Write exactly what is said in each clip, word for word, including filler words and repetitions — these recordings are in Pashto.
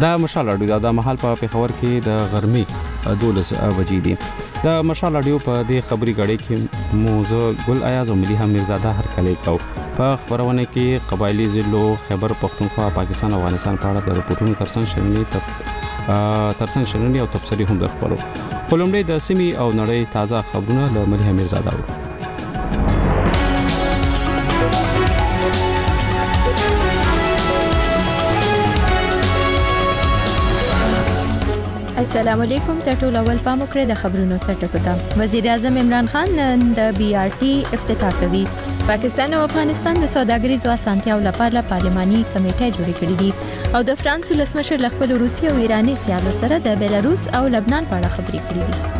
دا مشال رادیو د محل په پیښور کې د غرمې دولس بجې دي. د مشال رادیو په دې خبري غړې کې موزه ګل ایاز او ملي هم مرزاده هر کله کو په خبرونه کې قبایلی ضلعو خیبر پختونخوا پاکستان او افغانستان په اړه د رپورټونو ترڅنګ شننې ته ترڅنګ شننې او تفصیلي هم درخبرو. کولمبیا د سیمې او نړۍ تازه خبرونه له ملي هم مرزاده ورو. السلام علیکم. ته ټول اول پام وکړئ د خبرونو سرټکو ته. وزیر اعظم عمران خان نن د بي آر ټي افتتاح کوي. پاکستان او افغانستان د سوداګریزو اسانتیاو لپاره پارلماني کمیټه جوړه کړې دي او د فرانس ولسمشر له خپل روسي او ایراني سیالو سره د بیلاروس او لبنان په اړه خبرې کړې دي.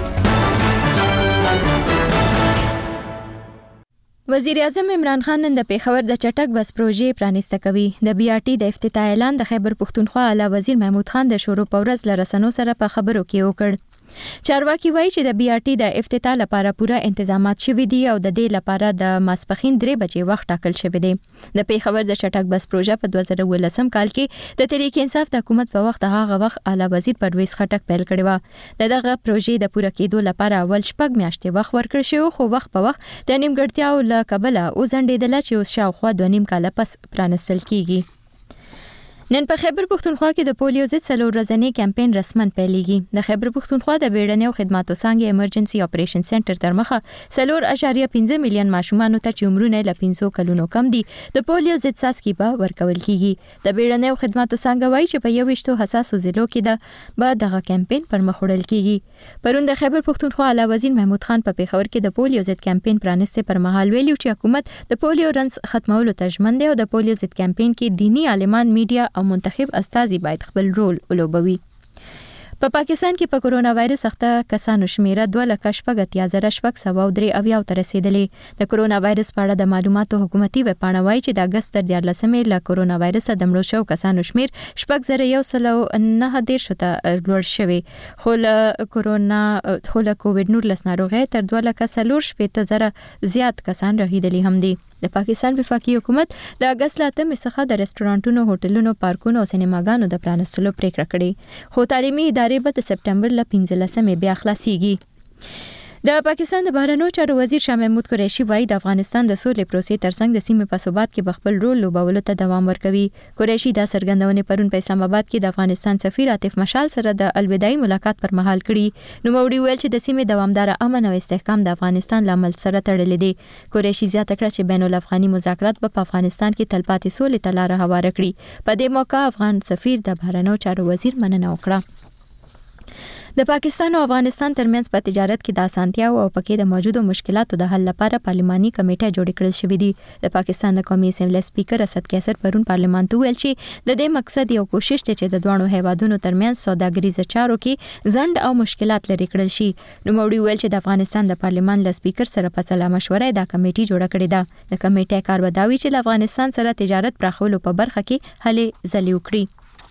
وزیر اعظم عمران خان نن د پیښور د چټک بس پروژې پرانیسته کوي. د بي آر ټي د افتتاح اعلان د خیبر پختونخوا اعلی وزیر محمود خان د شروع په ورځ له رسنیو سره په خبرو کې وکړ. چارواکي وایي چې د بي آر ټي د افتتاح لپاره پوره تنظیمات شوي دي او د دې لپاره د ماسپخین درې بجې وخت ټاکل شوی دی. د پیښور د چټک بس پروژه په دوه زره ولسم کال کې د تحریک انصاف د حکومت په وخت هغه وخت اعلی وزیر پرویز خټک پیل کړی و. دغه پروژې د پوره کېدو لپاره اول شپږ میاشتې وخت ورکړ شو، خو وخت په وخت د نیمګړتیاو له کبله وزندېدل چې اوس شاوخوا دوه نیم کاله پس پرانستل کیږي. نن په خیبر پختونخوا کې د پولیو ضد څلور ورځنی کمپاین رسمن پیلېږي. د خیبر پختونخوا د بیړنیو خدماتو څانګې ایمرجنسي اپریشن سنټر تر مخه څلور اعشاریه پنځه میلیون ماشومان ته چې عمرونه له پنځو کلونو کم دي د پولیو ضد څاڅکي به ورکول کیږي. د بیړنیو خدماتو څانګه وایي چې په یوویشتو حساسو ضلعو کې د به دغه کمپاین پر مخ وړل کیږي. پرون د خیبر پختونخوا اعلی وزیر محمود خان په پیښور کې د پولیو ضد کمپاین پرانسته پر مهال ویلي چې حکومت د پولیو رنځ ختمولو ته ژمن دی او د پولیو ضد کمپاین کې دینی عالمان، میډیا او منتخب استازي باید خپل رول ولوبوي. په پاکستان کې په کورونا وایرس اخته کسانو شمیره دوه لک شپږ اتیا زره شپږ سوه او درې اویا ته رسیدلې. د کورونا وایرس په اړه د معلوماتو حکومتي ویبپاڼه وایي چې د اگست تر دیارلسمې له کورونا وایرس د مړو شوو کسانو شمیر شپږ زره یو سل او نهه دېرش ته لوړ شوی، خو له کورونا خو له کووډ نولس ناروغۍ تر دوه لک څلور شپېته زره زیات کسان رهیدلي هم دي. د پاکستان وفاقي حکومت د اگست له اتمې څخه د رستورانټونو، هوټلونو، پارکونو او سینماګانو د پرانستلو پریکړه کړې، خو تعلیمي ادارې به د سپټمبر له پنځلسمې بیا خلاصيږي. د پاکستان د بهرنیو چارو وزیر شاه محمود قریشي وایي د افغانستان د سولې پروسې ترڅنګ د سیمې په ثبات کې خپل رول لوبولو ته دوام ورکوي. قریشي دا څرګندونه پرون په اسلام آباد کې د افغانستان سفیر عاطف مشال سره د الوداعي ملاقات پر مهال کړي. نو موړي ویل چې د سیمې دوامدار امن او استحکام د افغانستان لامل سره تړلې دي. قریشي زیاته کړه چې بین الافغاني مذاکرات په افغانستان کې تلپاتې سولې ته لار هواره کړي. په دې موقع افغان سفیر د بهرنیو چارو وزیر مننه وکړه. د پاکستان او افغانستان ترمنځ په تجارت کې د اسانتیاو او پکې د موجودو مشکلاتو د حل لپاره پارلماني کمیټه جوړه کړل شوې دي. د پاکستان د قومي اسمبلی سپیکر اسد قیصر پرون پارلمان ته ویل چې د دې مقصد یو کوشش دی چې د دوه هیوادونو ترمنځ سوداګریز چارو کې ځنډ او مشکلات لري کړل شي. نو موړي ویل چې د افغانستان د پارلمان له سپیکر سره په سلا مشوره دا کمیټه جوړه کړې ده. د کمیټې کار وداوي چې له افغانستان سره تجارت پراخولو په برخه کې هلې ځلې وکړي.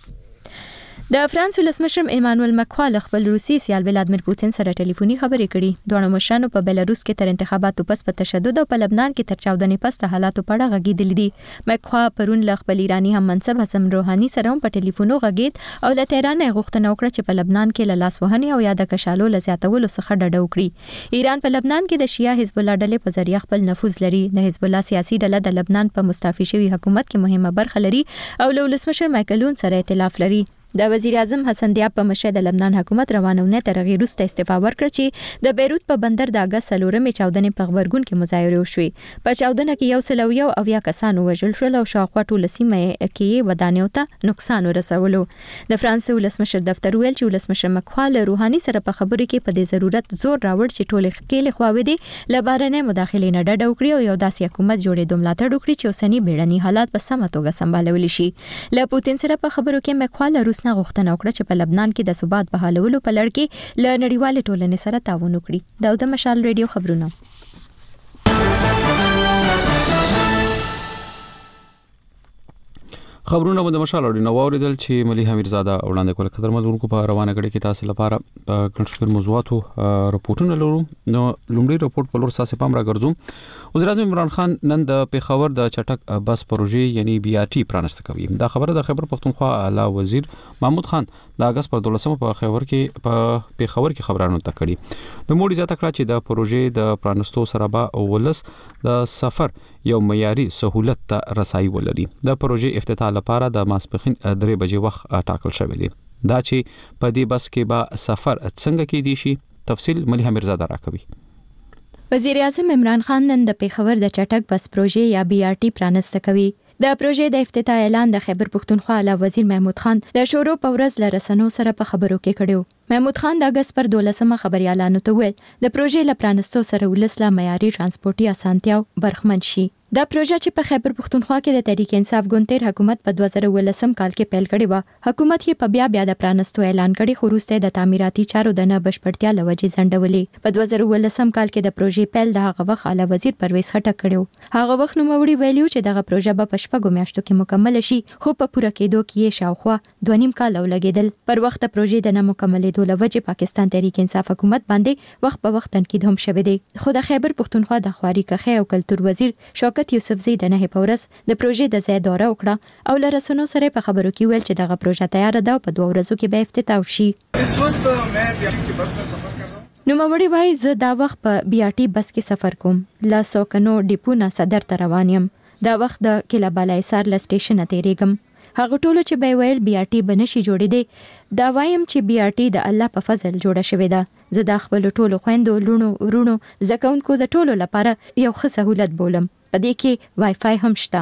د فرانس ولسمشر ایمانوئل مکرون خپل روسي سیال ولادمیر پوتین سره ټلیفوني خبرې کړي. دوه مشرانو په بیلاروس کې تر انتخاباتو پس په تشدد او په لبنان کې تر چاودنې پس د حالاتو په اړه غږېدلي دي. مکرون پرون له خپل ایراني هم منصب حسن روحاني سره هم په ټلیفونو غږېد او له تهران نه غوښتنه وکړه چې په لبنان کې له لاس وهنې او یا د کشالو له زیاتولو څخه ډډه وکړي. ایران په لبنان کې د شیعه حزب الله ډلې په ذریعہ خپل نفوذ لري. د حزب الله سیاسي ډله د لبنان په مستعفي شوي حکومت کې مهمه برخه لري او له ولسمشر مایکلون سره ائتلاف لري. د وزیر اعظم حسن دیاب په مشر د لبنان حکومت روانونه تر غیر وروسته استعفا ورکړه چې د بیروت په بندر د اگست څلورمې چاودنې په غبرګون کې مظاهره وشوې. په چاودنه کې یو سل او یو اویا کسان وژل شول او شاوخوا ټوله سیمه کې ودانیو ته نقصان ورسولو. د فرانس ولسمشر دفتر ویل چې ولسمشر مکرون روحاني سره په خبرو کې په دې ضرورت زور راوړ چې ټولې خېل خواوې دي لبارنه مداخله نه ډډه وکړي او یو داسې حکومت جوړې دوه ملاتړ وکړي چې اوسنی بیړني حالات په سمه توګه سمبالول شي. له پوتین سره په خبرو کې مکرون روس نه غوښتنه وکړه چې په لبنان کې د ثبات بحالولو په لړ کې له نړیوال ټولنې سره تعاون وکړي. دا د مشال ریډیو خبرونه. خبرونه مو د مشال اوري نو اوریدل چې ملي امیرزاده وړاندې کول خبر ملونکو په روانه کړي کې تاسو لپاره په کنټرول موضوعاتو رپورټونه لرو نو لومړی رپورټ په لور ساسې پام را ګرځوم وزیر اعظم عمران خان نن د پیښور د چټک بس پروژې یعنی بي آر ټي پرانست کوي دا خبره د خیبر پختونخوا اعلی وزیر محمود خان د اگست پر دولسمه په خیبر کې په پیښور کې خبرانو تکړي نو موږ زیاته کړه چې د پروژې د پرانستو سره به ولس د سفر یو معیاري سہولت ته رسایي ولري د پروژې افتتاح لپاره د ماسپخین درې بجې وخت ټاکل شوی دی دا چې په دې بس کې به سفر څنګه کېدی شي تفصیل ملي امیرزاده راکوي وزیر اعظم عمران خان نن د پیښور د چټک بس پروژې یا بي آر ټي پرانست کوي د پروژې د افتتاح اعلان د خیبر پختونخوا اعلی وزیر محمود خان د شورو په ورځ له رسنیو سره په خبرو کې کړیو محمود خان د اگست پر دولسمه خبريالانو ته ویل د پروژې له پرانستو سره ولسله معیاري ترانسپورتي اسانتیاو برخمن شي دا پروژه چې په خیبر پختونخوا کې د تحریک انصاف ګوندتر حکومت په دوه زره ولسم کال کې پیل کړې و حکومت یې په بیا بیا د پرانستو اعلان کړي خو وروسته د تعمیراتي چارو د نه بشپړتیا لوجې ځنډولې په دوه زره ولسم کال کې د پروژې پیل د هغه وخت اعلی وزیر پرویز خټک کړو هغه وخت نو موري ویلیو چې دغه پروژه به په شپږو میاشتو کې مکمل شي خو په پوره کېدو کې شاوخوا دوه نیم کال ولګیدل پر وخت پروژې د نه مکملېدو لوجې پاکستان تحریک انصاف حکومت باندې وخت په وخت تنقید هم شوه دی خو د خیبر پختونخوا د خواري کخې او کلتور وزیر شوکت یوسفزئی د نه پورس د پروژې د ځای دوره وکړه او لرسونو سره په خبرو کې ویل چې دغه پروژه تیار ده او په دوه ورځو کې به افتتاح شي اس وخت مې بیا کې بس نه سفر کړم نو موري وای زه دا وخت په بي آر ټي بس کې سفر کوم لا سوکنو ډیپو نه صدر ته روان یم دا وخت د کلا بالای سار ل سټیشن ته تیریږم هغه ټولو چې به ویل بي آر ټي بنشي جوړې دي دا وایم چې بي آر ټي د الله په فضل جوړه شوې ده زه د خپل ټولو خويندو لونو ورونو زکونکو د ټولو لپاره یو ښه سہولت بولم په دې کې وای فای هم شته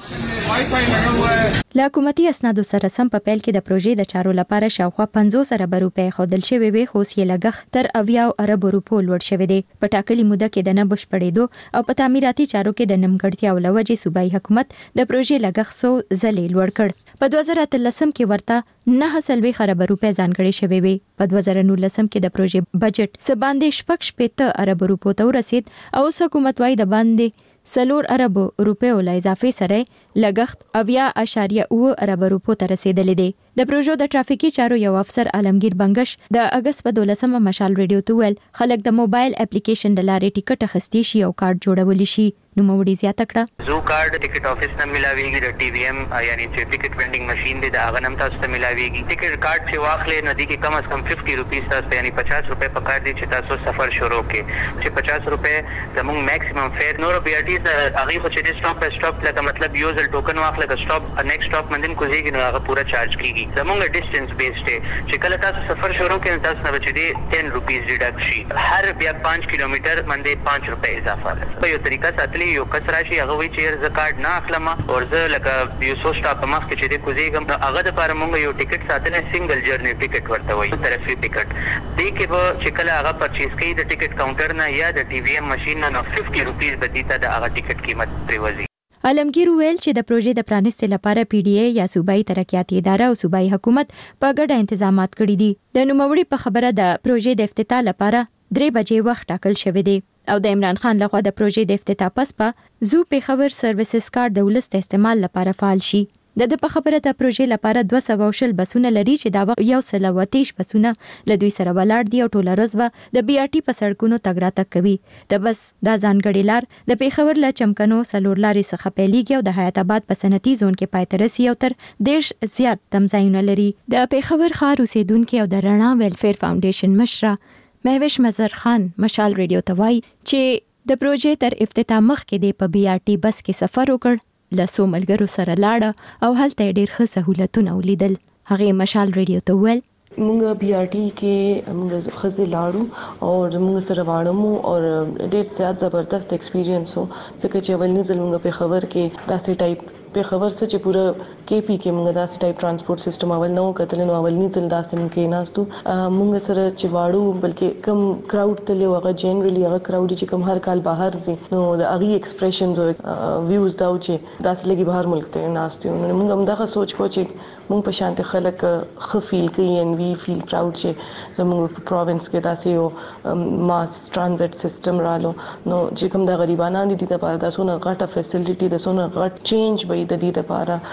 وای فای لګو له حکومتي اسنادو سره سم په پیل کې د پروژې د چارو لپاره شاوخوا پنځوس ارب روپۍ خودل شوی وي خو یې لګښت تر اویاو ارب روپو لوړ شوی دی په ټاکلي موده کې د نه بشپړېدو او په تعمیراتي چارو کې د نیمګړتیا او لوجې صوبایي حکومت د پروژې لګښت سو ځلې لوړ کړ په دوه زره اتلسم کې ورته نه سلوي خراب روپۍ ځانګړې شوی وي په دوه زره نولسم کې د پروژې بجټ سباندې شپږ شپږ ارب روپو ته ورسید او حکومت وايي د باندې سلور ارب روپیو له اضافه سره لګښت اویا اشاریه او ارب روپو ته رسیدلې دي د پروژو د ټرافیکي چارو یو افسر عالمگیر بنگش د اگست په دولسمه مشال ریډیو ته ویل خلک د موبایل اپلیکیشن د لارې ټیکټ اخیستی شي او کارت جوړول شي نو موړي زیاته کړه زو کارت ټیکټ افیس ته ملاويږي د ټي وی ایم یعنی چې ټیکټ وینډینګ ماشين دی دا هغه نم تاسو ته ملاويږي ټیکټ کارت چې واخلې نو دی کې کم از کم پچاس روپیس تاسو یعنی پچاس روپے په کار دي چې تاسو سفر شروع کړئ چې پچاس روپے زموږ میکسیمم فیر نور بي آر ټي هغه خو چې سټاپ په سټاپ لکه مطلب یو ځل ټوکن واخلې د سټاپ نیکسټ سټاپ باندې کوزيږي نو هغه پورا چارج کیږي زموږ ډیسټنس بیسډ دی چې کله تاسو سفر شروع کړئ تاسو نه بچی دي دس روپیس ډیډکټ شي هر بیا پانچ کیلومتر باندې پانچ روپے اضافه په یو طریقه ساتلی یو کس راشي هغه وی چې ز کارت نه اخلم او زه لکه یو سو سټاپ مخ کې چې د کوزيګم هغه د لپاره موږ یو ټیکټ ساتل سنگل جرنی ټیکټ ورته وایي طرفي ټیکټ دې کې به چې کله هغه پرچیز کوي د ټیکټ کاونټر نه یا د ټي وی ایم ماشين نه پچاس روپیس بدیته د هغه ټیکټ قیمت پریوزي عالمگیر ویل چې د پروژې د پرانستې لپاره پی ډی ای یا صوبایي ترقیاتي اداره او صوبایي حکومت په ګډه تنظیمات کړي دي د نوموړي په خبره د پروژې د افتتاح لپاره درې بجې وخت ټاکل شوی دی او د عمران خان لخوا د پروژې د افتتاح پس په زو پیښور سرویسز کارت د ولست استعمال لپاره فعال شي د د په خبره د پروژې لپاره دوه سوه شل بسونه لري چې دا وخت یو سل او اتیش بسونه له دوی سره ولاړ دي او ټوله ورځ به د بي آر ټي په سړکونو تګ راتګ کوي د بس دا ځانګړې لار د پیښور له چمکنو سلور لارې څخه پیلېږي او د حیات آباد په صنعتي زون کې پای ته رسي او تر دیرش زیات تمځایونه لري د پیښور ښار اوسیدونکو او د رڼا ویلفیر فاونډیشن مشره مهوش مظهر خان مشال ریډیو ته وایي چې د پروژې تر افتتاح مخکې د په بي آر ټي بس کې سفر وکړ لاسو ملګرو سره لاړه او هلته ډېر ښه سہولتونه ولیدل هغه مشال ریډیو ته ویل مونږ بي آر ټي کې مونږ خزه لاړو او مونږ سره واړمو او ډېر زیات زبردست ایکسپیرینس وو ځکه چې اول نزل مونږ په خبر کې داسې ټایپ په خبر څه چې پورا کې پی کې مونږ داسې ټایپ ترانسپورت سیستم اول نو کتل نو اول نزل داسې مونږ کې ناستو مونږ سره چې واړو بلکې کم کراود ته له هغه جنرالي هغه کراود چې کم هر کال بهر زی نو د هغه ایکسپریشنز او ویوز دا چې داسې لګي بهر ملک ته ناستو مونږ هم دا سوچ کو چې مونږ په شانته خلک خ فیل کوي ان وی فیل پراود چې زموږ په پروینس کې داسې یو ماس ترانزیت سیستم رالو نو چې کوم د غریبانو دي د لپاره د سونه غټه فیسیلیټي د سونه غټ چینج وي د دې لپاره چې دی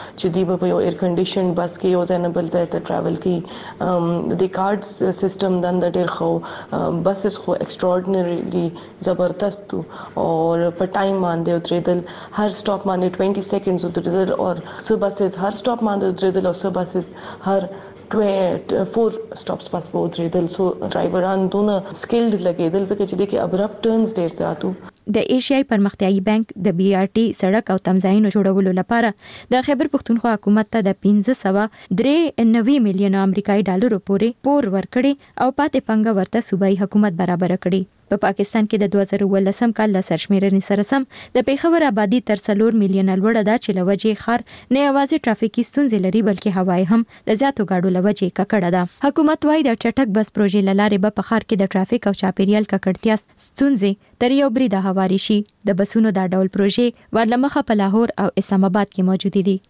به په یو ایر کنډیشن بس کې یو ځای نه بل ځای ته ټراول کوي. د کارډز سیستم د ډېر خو بسز خو ایکسټراورډنریلی زبردست او په ټایم باندې ودرېدل. هر سټاپ باندې ट्वेंटी سیکنډز ودرېدل او څه بسز هر سټاپ باندې ودرېدل او څه بسز هر فور سټاپس پس په ودرېدل. سو ډرایوران دونه سکلډ لګېدل ځکه چې د کې ابرپټ ټرنز ډېر زیاتو. د ایشیاي پرمختیايي بانک د بي آر ټي سړک او تمځایونو جوړولو لپاره د خیبر پښتونخوا حکومت ته د پنځه سوه درې نوي میلیون امریکایي ډالرو پورې پور ورکړي او پاتې پنګه ورته صوبایي حکومت برابر کړي. په پا پاکستان کې د دوه زره ولسم کال له سرشمیرنې سره سم د پیښور آبادی تر څلور میلیونه لوړه ده چې لوجې خار نه یوازې ټرافیکي ستونزې لري بلکې هوایی هم د زیاتو ګاډو لوجې ککړه ده. حکومت وايي د چټک بس پروژې لاره به په خار کې د ټرافیک او چاپیریال ککړتیا ستونزې تر یو بریده هواري شي. د بسونو دا ډول پروژې ورلمخه په لاهور او اسلام آباد کې موجود دي.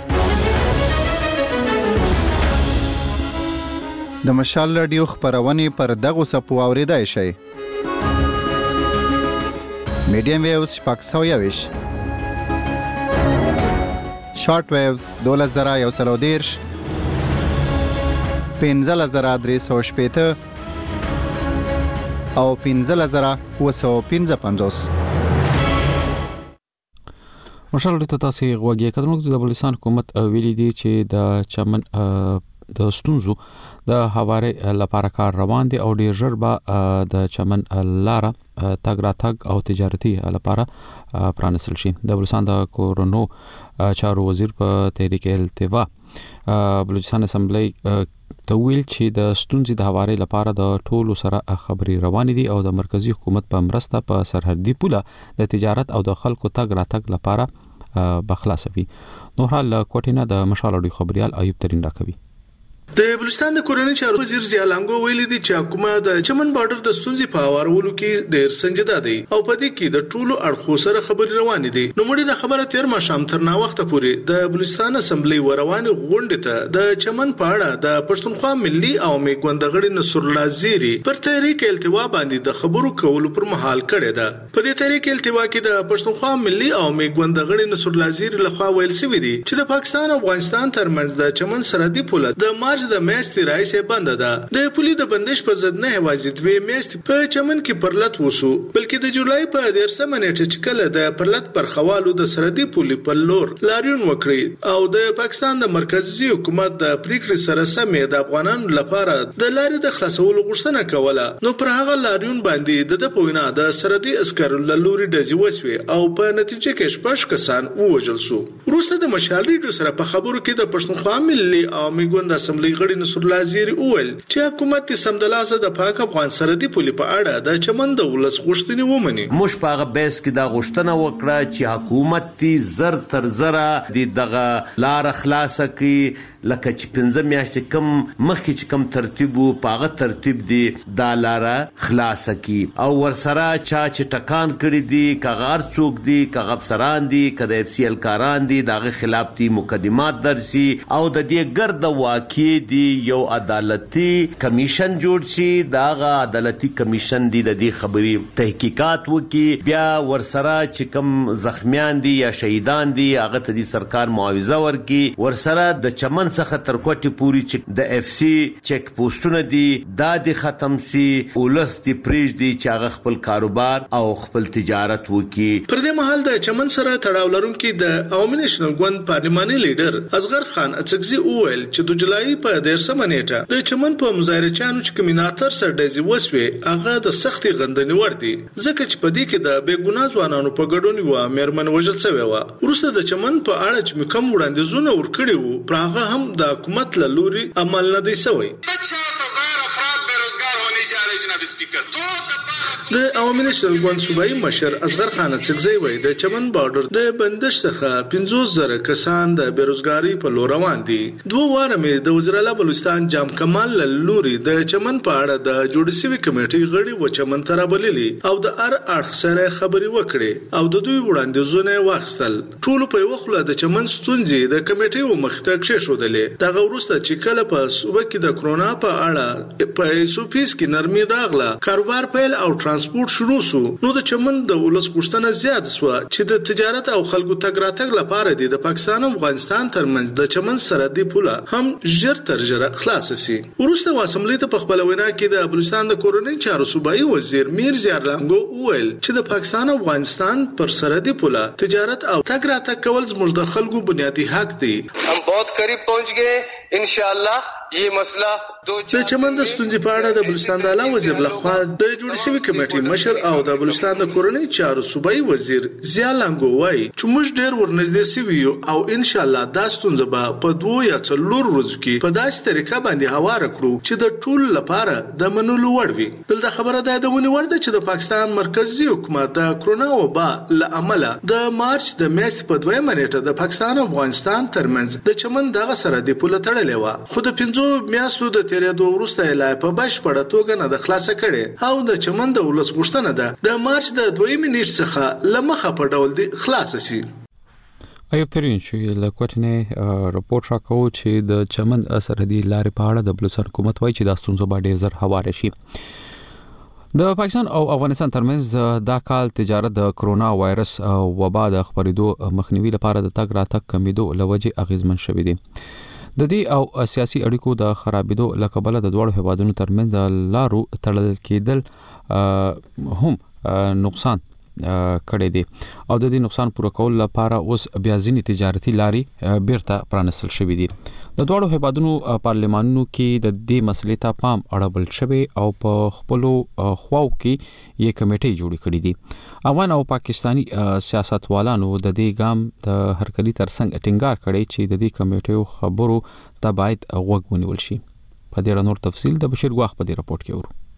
د مشال رادیو خبرونه پر دغه سپو اوریدای شي. میډیم ویوز شپږ سوه یویش، شارټ ویوز دولس زره یو سل او دېرش، پنځلس زره درې سوه شپېته او پنځلس زره اووه سوه پنځه پنځوس. مشال ته تاسو غوږی کتنو د بلوچستان حکومت ویلي دي چې د چمن د ستونزو د هواري لپاره کار روان دي او ډیر ژر به د چمن لاره تګ راتګ او تجارتي لپاره پرانیستل شي. د بلوچستان د کورونو چارو وزیر په تحریک التوا بلوچستان اسمبلی تویل چې د ستونزې د هواري لپاره د ټولو سره خبري روان دي او د مرکزی حکومت په مرسته په سرحدي پوله د تجارت او د خلکو تګ راتګ لپاره بخلاصوي. نور حال کوټینه د مشال اډي خبريال ایوب ترين راکوي. د بلوچستان د کورنۍ چارو وزیر ضیا لانګو ویلي دي چې حکومت د چمن بارډر د ستونزې په هوارولو کې ډېر سنجیده دی او په دې کې د ټولو اړخو سره خبرې روانې دي. نو مړي د خبره تیر ماښام تر نا وخت پورې د بلوچستان اسمبلی وروانې غونډې ته د چمن په اړه د پښتونخوا ملي او میګوند غړي نصر الله زیری پر تحریک التوا باندې د خبرو کولو پر مهال کړی ده. په دې تحریک التوا کې د پښتونخوا ملي او میګوند غړي نصر الله زیری لخوا ویل شوی دی چې د پاکستان او افغانستان ترمنځ د چمن سرحدي پوله د مارچ د میاشتې راځي بند ده. د پولي د بندش په ضد نه یوازې دوه میاشتې په چمن کې پرلط وسو بلکې د جولای په دیرشمه نیټه چې کله د پرلط پر خوالو د سرحدي پولي په لور لاریون وکړي او د پاکستان د مرکزی حکومت د پریکړې سره سمې د افغانانو لپاره د لارې د خلاصولو غوښتنه کوله. نو پر هغه لاریون باندې د د پوینا د سرحدي عسکرو لوري ډزې وسوي او په نتیجه کې شپږ کسان ووژل شو. وروسته د مشال ریډیو سره په خبرو کې د پښتونخوا ملي او میګوند اسمبلی غړي نصر الله زیری اول چې حکومت سمدلاسه د پاک افغان سرحدي پولي په اړه د چمن د ولس غوښتنې ومني. موږ په هغه بیس کې دا غوښتنه وکړه چې حکومت تی زر تر زره د دغه لار خلاصه کړي لکه چې پنځه میاشتې کم مخکې چې کم ترتیب وو په هغه ترتیب دی دا لار خلاصه کړي او ورسره چا چې ټکان کړي دي کغار څوک دي کغ افسران دي کده اف سی ال کاران دي دغه خلاف دي مقدمات درسي او د دې ګرد واقع دي یو عدالتي کمیشن جوړ شي. داغه عدالتي کمیشن دی د دې خبري تحقیقات وکي بیا ورسره چې کم زخمیان دي یا شهیدان دي هغه ته د سرکار معاوضه ورکي ورسره د چمن څخه تر کوټي پوری چې د اف سی چیک پوسټونه دي دا د ختم سي ولس دی پریج دي چې هغه خپل کاروبار او خپل تجارت وکي. پر دې مهال د چمن سره تړاو لرونکي د عوامي نېشنل ګوند پارلماني لیډر اصغر خان اڅکزي وویل چې د جولای په دیرشمه نیټه د چمن په مظاهره چانو چې کمیناتر سره ډزې وسوي هغه د سختي غندنې ور دي ځکه چې په دې کې د بېګناه ځوانانو په ګډون و مېرمن وژل شوی و. وروسته د چمن په اړه چې کوم وړاندیزونه ورکړي وو پر هغه هم د حکومت له لوري عمل نه دی شوی. د عوامي نېشنل ګوند صوبایي مشر اصغر خان اڅکزي وایي د چمن بارډر د بندش څخه پنځوس زره کسان د بیروزګاری په لور روان دي. دوه واره مې د وزیر اعلی بلوچستان جام کمال لوري د چمن په اړه د جوړ شوی کمیټې غړي و چمن ته رابللي او د ار اړخ سره خبري وکړي او د دوی وړاندیزونه واخیستل. ټول په یو خله د چمن ستونزې د کمیټې و مخته کښېښودلې. دغه وروسته چې کله په صوبه کې د کرونا په اړه په ایسوپیس کې نرمي راغله وروسته کاروبار پیل او ترانسپورت شروع شو نو د چمن د ولس غوښتنه زیات شو چې د تجارت او خلکو تګ راتګ لپاره د پاکستان او افغانستان ترمنځ د چمن سرحدي پوله هم ژر تر ژره خلاص شي. وروسته واسمبلی ته په خپل وینا کې د بلوچستان د کورنۍ چارو صوبایي وزیر میر زیار لانګو وویل چې د پاکستان او افغانستان پر سرحدي پوله تجارت او تګ راتګ کول زموږ د خلکو بنیادی حق دی. हम बहुत करीब पहुंच गए इंशाअल्लाह ये मसला د چمن د ستونزې په اړه د بلوچستان د اعلی وزیر لخوا د جوړ شوی کمیټې مشر او د بلوچستان د کورنۍ چارو صوبایي وزیر زیا لانګو وایي چې موږ ډېر ورنږدې سوي او ان شاء الله دا ستونزه به په دوه یا څلور ورځو کې په داسې طریقه باندې هوار کړو چې د ټول لپاره د منلو وړ وي. دلته خبره ده د ونی ورده چې د پاکستان مرکزی حکومت د کرونا وبا له امله د مارچ د میاشتې په دویمه نیټه د پاکستان او افغانستان ترمنځ د چمن دغه سرحدي پوله تړلې و خو د پنځو میاشتو د تیرېدو وروسته لا په بشپړه توګه نه د خلاصه کړي او د چمن د ولس غوښتنه ده د مارچ د دویمې نیټې څخه لمخه په ډول دی خلاص شي. ایوب ترین چې له کوټنې راپورټ راکوي چې د چمن سرحدي لارې په اړه د بلوچستان حکومت وايي چې دا ستونزه به ډېر زر هوار شي. د پاکستان او افغانستان ترمنځ دا کال تجارت د کرونا وایرس وبا د خبرېدو مخنیوي لپاره د تګ راتګ کمیدو لوجې اغیزمن شوی دی. د دې او سیاسي اړیکو د خرابېدو لکبله د دوړو هیوادونو ترمنځ د لارو تړل کېدل هم نقصان کړی دی او د دې نقصان پوره کول لپاره اوس بیا ځینې تجارتي لارې بیرته پرانستل شوې دي. د دوړو هیوادونو پارلمانونو کې د دې مسلې ته پام اړول شوی او په خپلو خواو کې یې کمیټې جوړې کړې دي. افغان او پاکستانی سیاستوالانو د دې ګام د هرکلي ترڅنګ ټینګار کړی چې د دې کمیټو خبرو ته باید غوږ ونیول شي. په دې اړه نور تفصیل د بشیر ګواخ په دې راپورټ کې ورو.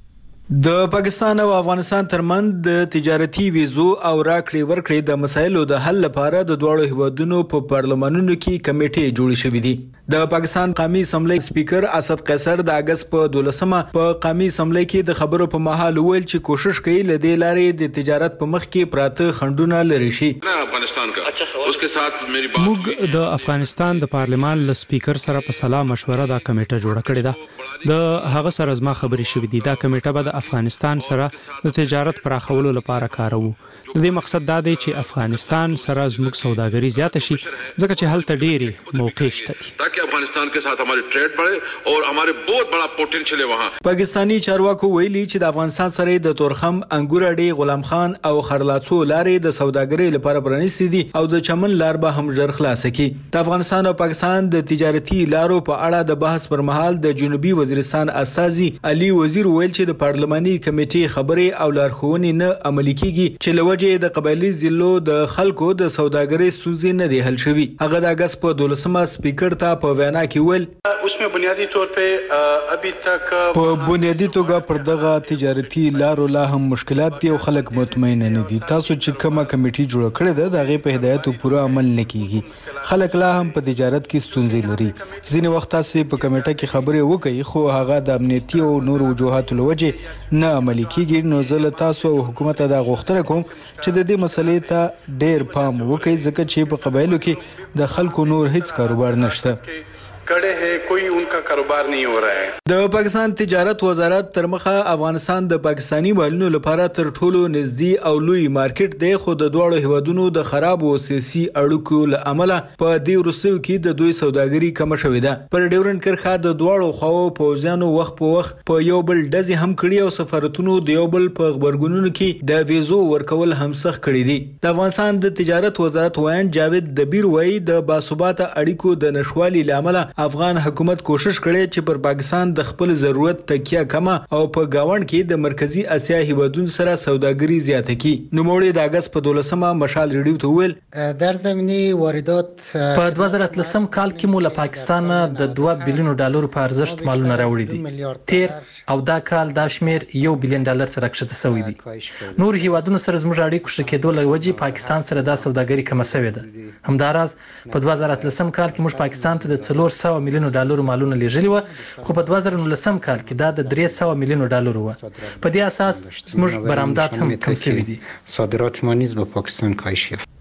د پاکستان او افغانستان ترمنځ د تجارتي ویزو او راکړې ورکړې د مسایلو د حل لپاره د دوه هیوادونو په پارلمانونو کې کمیټې جوړې شوې دي. د پاکستان قومي اسمبلی سپیکر اسد قیصر د اگست په دولسمه په قومي اسمبلی کې د خبرو په مهال ویل چې کوشش کوي لدې لارې د تجارت په مخ کې پراته خندونه لري شي. افغانستان کا उसके साथ मेरी बात موږ د افغانستان د پارلمان له سپیکر سره په سلا مشوره دا کمیټه جوړه کړې ده. د هغه سره زما خبرې شوې دي. دا کمیټه به د افغانستان سره د تجارت پراخولو لپاره کاروو. د دې مقصد دا دی چې افغانستان سره زموږ سوداګري زیاته شي ځکه چې هلته ډېری موقع شته دي تاکي افغانستان के साथ हमारी ट्रेड बढ़े और हमारे बहुत बड़ा पोटेंशियल है वहां. پاکستانی چارواکو ویلي چې د افغانستان سره د تورخم انګور اډي غلام خان او خرلاڅو لارې د سوداګرۍ لپاره پرانیستي دي او د چمن لار به هم ژر خلاص کی. د افغانستان او پاکستان د تجارتي لارو په اړه د بحث پر مهال د جنوبي وزیرستان استاذي علي وزیر ویل چې د پارلماني کمیټې خبرې او لارښوونې نه عملي کیږي چې لوجه د قبایلی ضلعو د خلکو د سوداګرۍ ستونزې نه دي حل شوي. هغه د اگست په دولسمه سپیکر ته په وینا کې ویل उसमें बुनियादी तौर पे अभी तक په بنیادی توګه پر دغه تجارتي لارو لا هم مشکلات دي او خلک مطمئن نه دي. تاسو چې کومه کمیټي جوړ کړې ده دغه په هدایتو پوره عمل نه کیږي. خلک لا هم په تجارت کې ستونزې لري. ځینې وخت تاسو په کمیټه کې خبرې وکړي خو هغه د امنیتي او نور وجوهاتو لوجه نه عملي کیږي. نو زه تاسو او حکومت ته غوښتنه کوم چې د دې مسلې ته ډېر پام وکړي ځکه چې په قبایلو کې د خلکو نور هیڅ کاروبار نشته. کڑے ہیں کوئی ان کا کاروبار نہیں ہو رہا ہے. د پاکستان تجارت وزارت تر مخه افغانستان د پاکستانی مالونو لپاره تر ټولو نږدې او لوی مارکیټ دی خو د دوه هیوادونو د خراب او سیاسي اړیکو له امله په دې وروستیو کې د دوی سوداګري کم شوې ده. پر ډیورنډ کرښه د دوه خواو پوځیانو وخت په وخت په یو بل ډزې هم کړي او سفارتونو د یو بل په خبرګونونو کې د ویزو ورکول هم سخت کړي دي. د افغانستان د تجارت وزارت وایي جاوید دبیر وایي د باثباته اړیکو د نشوالي لامل افغان حکومت کوشش کړي چې پر پاکستان د خپل ضرورت تکیه کما او په گاوند کې د مرکزی اسیا هیوادونو سره سوداګري زیاته کړي. نو موړي د اگست په دولسمه مشال ریډیو ته ویل در زمینی واردات په دوه زره اتلسم کال کې مو له پاکستان د دوه بلیون ډالر په ارزښت مالونه راوړي دي. تیر او دا کال دا شمیر یو بلیون ډالر ته راکښته شوی دی. نور هیوادونو سره زموږ اړیکو ښه کېدو له وجې پاکستان سره دا سوداګري کمه شوې ده. همداراز په دوه زره اتلسم کال کې موږ پاکستان ته د څلور سوه میلیون ډالر مالونه لیږلي و خو په دوه زره نولسم کال کې دا د درې سوه میلیون ډالر و. په دې اساس زموږ برآمدات هم کم شوي دي. صادرات ما نیز به پاکستان کاهش یافت.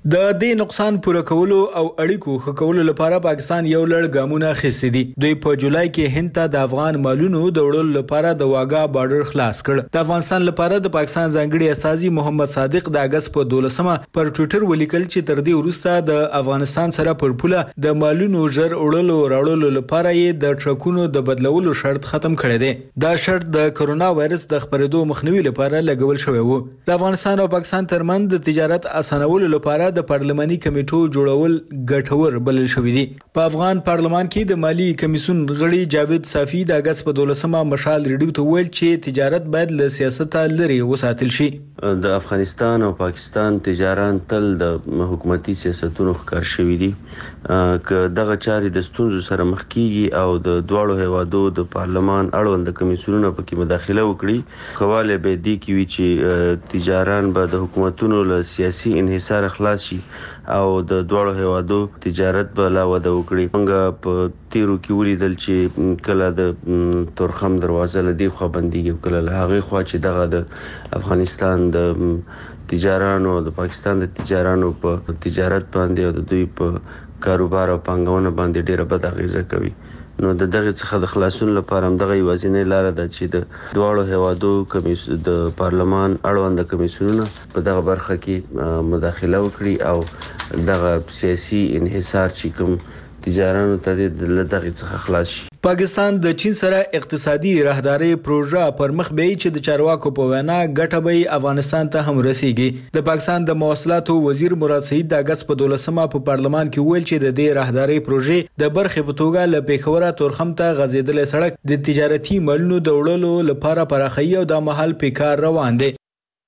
د دې نقصان پوره کولو او اړیکو ښه کولو لپاره پاکستان یو لړ ګامونه اخیستي دي. دوی په جولای کې هند ته د افغان مالونو د وړلو لپاره د واګا بارډر خلاص کړ. د افغانستان لپاره د پاکستان ځانګړي استازي محمد صادق د اگست په دولسمه پر ټوئیټر ولیکل چې تر دې وروسته د افغانستان سره پر پوله د مالونو ژر وړلو راوړلو لپاره یې د ټرکونو د بدلولو شرط ختم کړی دی. دا شرط د کرونا وایرس د خپرېدو مخنیوي لپاره لګول شوی و. د افغانستان او پاکستان ترمنځ د تجارت اسانولو لپاره د پارلماني کمیټو جوړول ګټور بلل شوی دی. په افغان پارلمان کې د مالی کمیسیون غړي جاوید صافي د اگست په دولسمه مشال ریډیو ته ویل چې تجارت باید له سیاست لري وساتل شي. د افغانستان او پاکستان تجاران تل د حکومتي سیاستونو ښکار شوي دي. که دغه چارې د ستونزو سره مخ کیږي او د دواړو هیوادو د پارلمان اړوند کمیسیونونه پکې مداخله وکړي، خواله به دی کی وی چې تجاران به د حکومتونو له سیاسي انحصار خلاص شي او د دواړو هیوادو تجارت به لا وده وکړي. څنګه په تیرو کې ولیدل چې کله د تورخم دروازه لدی خو بنديږي، کله له هغه خوا چې دغه د افغانستان د تجارانو د پاکستان د تجارانو په تجارت باندې او د دوی په کاروبار او پانګونه باندې ډیره بد اغیزه کوي. نو د دغه څخه د خلاصون لپاره هم دغه یوازینۍ لار ده چې د دواړو هیوادو کمیسیون د پارلمان اړوند کمیسیونونه په دغه برخه کې مداخله وکړي او دغه سیاسي انحصار چې کوم تجارانو ته د دغه څخه خلاص شي. پاکستان د چین سره اقتصادي راهداري پروژه پر مخ بیاي چې د چارواکو په وینا ګټه به افغانستان ته هم رسیږي. د پاکستان د مواصلاتو وزیر مراد سعید د اگست په دولسمه په پارلمان کې ویل چې د دې راهداري پروژې د برخې په توګه له پیښوره تورخم ته غځېدلې سړک د تجارتي مالونو د وړلو لپاره پراخي او د مهال پیکار روان دي.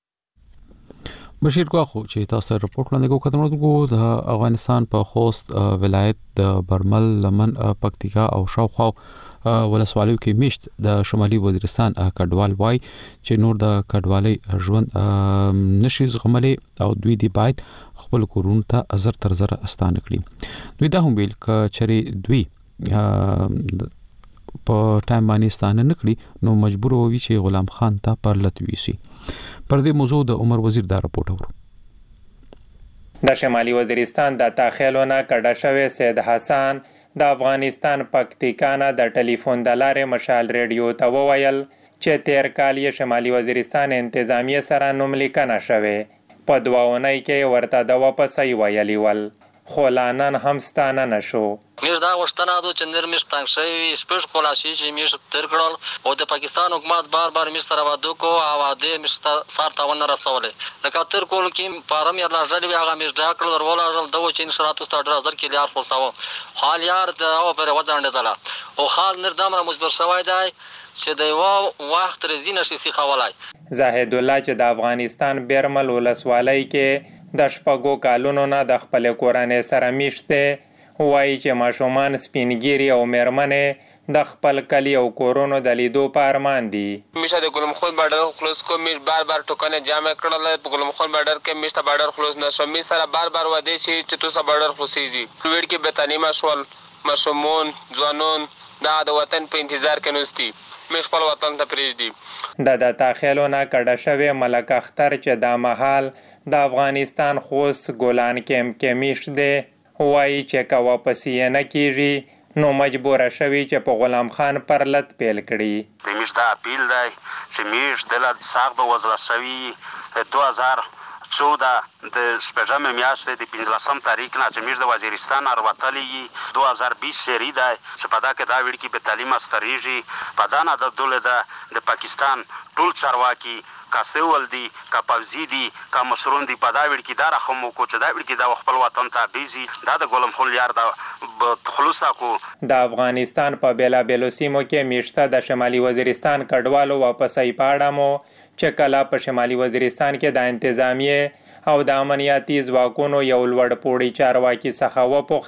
بشیر غواخو چې تاسو رپورټ لاندې کو کتنو د افغانستان په خوست ولایت د برمل لمن پکتیکا او شاوخوا ولسوالیو کې میشت د شمالي وزیرستان کډوال وای چې نور د کډوالۍ ژوند نشي زغملي او دوی دی باید خپل کورون ته زر تر زر استان کړي. دوی دا هم ویل ک چری دوی په ټایم باندې ستانه نکړي نو مجبور وي چې غلام خان ته پرلت ویسي. پر دې موضوع د عمر وزیر دا راپورټ ورو. د شمالي وزیرستان د تاخیلونه کډه شوی سید حسن د افغانستان پکتیکانه د ټلیفون د لارې مشال ریډیو ته وویل چې تیر کال یې شمالي وزیرستان انتظامیه سره نوم لیکنه شوی، په دوه اونۍ کې ورته د واپسۍ ویلي ول، خو لا نن هم ستانه نشو. میش دا غوښتنه ده چې نر میش تنګ شوی سپیش خلاصي چې میش تر کړل او د پاکستان حکومت بار بار میش سره واده کو او واده میش سار تاونه رسولې لکه تر کول کې پارم یار راځي هغه میش دا کړل ورول راځل د چین شراتو ستاره هزار کې یار خلاصو حال یار د او پر وځاند دلا او خال نر دمر مجبور شوی دی چې د یو وخت رزینه شي سي خولای. زاهد الله چې د افغانستان بیرمل ولسوالۍ کې د شپږو کالونو نه د خپل کورنۍ سره میشته وایي چې ماشومان سپینګيري او مېرمنې د خپل کلی او کورونو د لیدو په ارمان دي. میشه د ګلم خود بارډر خلاص کو میش بار بار ټوکنه جامع کړل په ګلم خود بارډر کې میشه بارډر خلاص نشو می سره بار بار وعده شي چې تو سره بارډر خلاصيږي. وړ کې به تعلیم شول ماشومان ځوانون د وطن په انتظار کې نوستي میش خپل وطن ته پریږدي. د د تاخیلونه کډه شوی ملک اختر چې د محل د افغانستان خوست ګولان کېمپ کې میش دی وایي چې که واپسې یې نه کېږي نو مجبوره شوي چې په غلام خان پرلت پیل کړي. د میش دا اپیل دی چې میش دله ساق به وضله شوي دو هزار چوده د شپږمې میاشتې د پنځلسم تاریخ نه چې میش د وزیرستان نه راوتلی دو هزار بیس سری دی چې په دا کې دا وړکي به تعلیم استریږي په دا نه د دولت د پاکستان ټول چارواکي کا سیول دي کا پوزي دي کا مسرون دي په دا وړکي دا رقم کو چې دا وړکي دا خپل وطن ته بيزي دا د ګولم خل یار دا خلوصا کو. د افغانستان په بیلا بیلو سیمو کې میشته د شمالي وزیرستان کډوالو واپسۍ پاړه مو چې کله په شمالي وزیرستان کې د انتظامیه او د امنیتي ځواکونو یو لوړ پوړی چارواکي څخه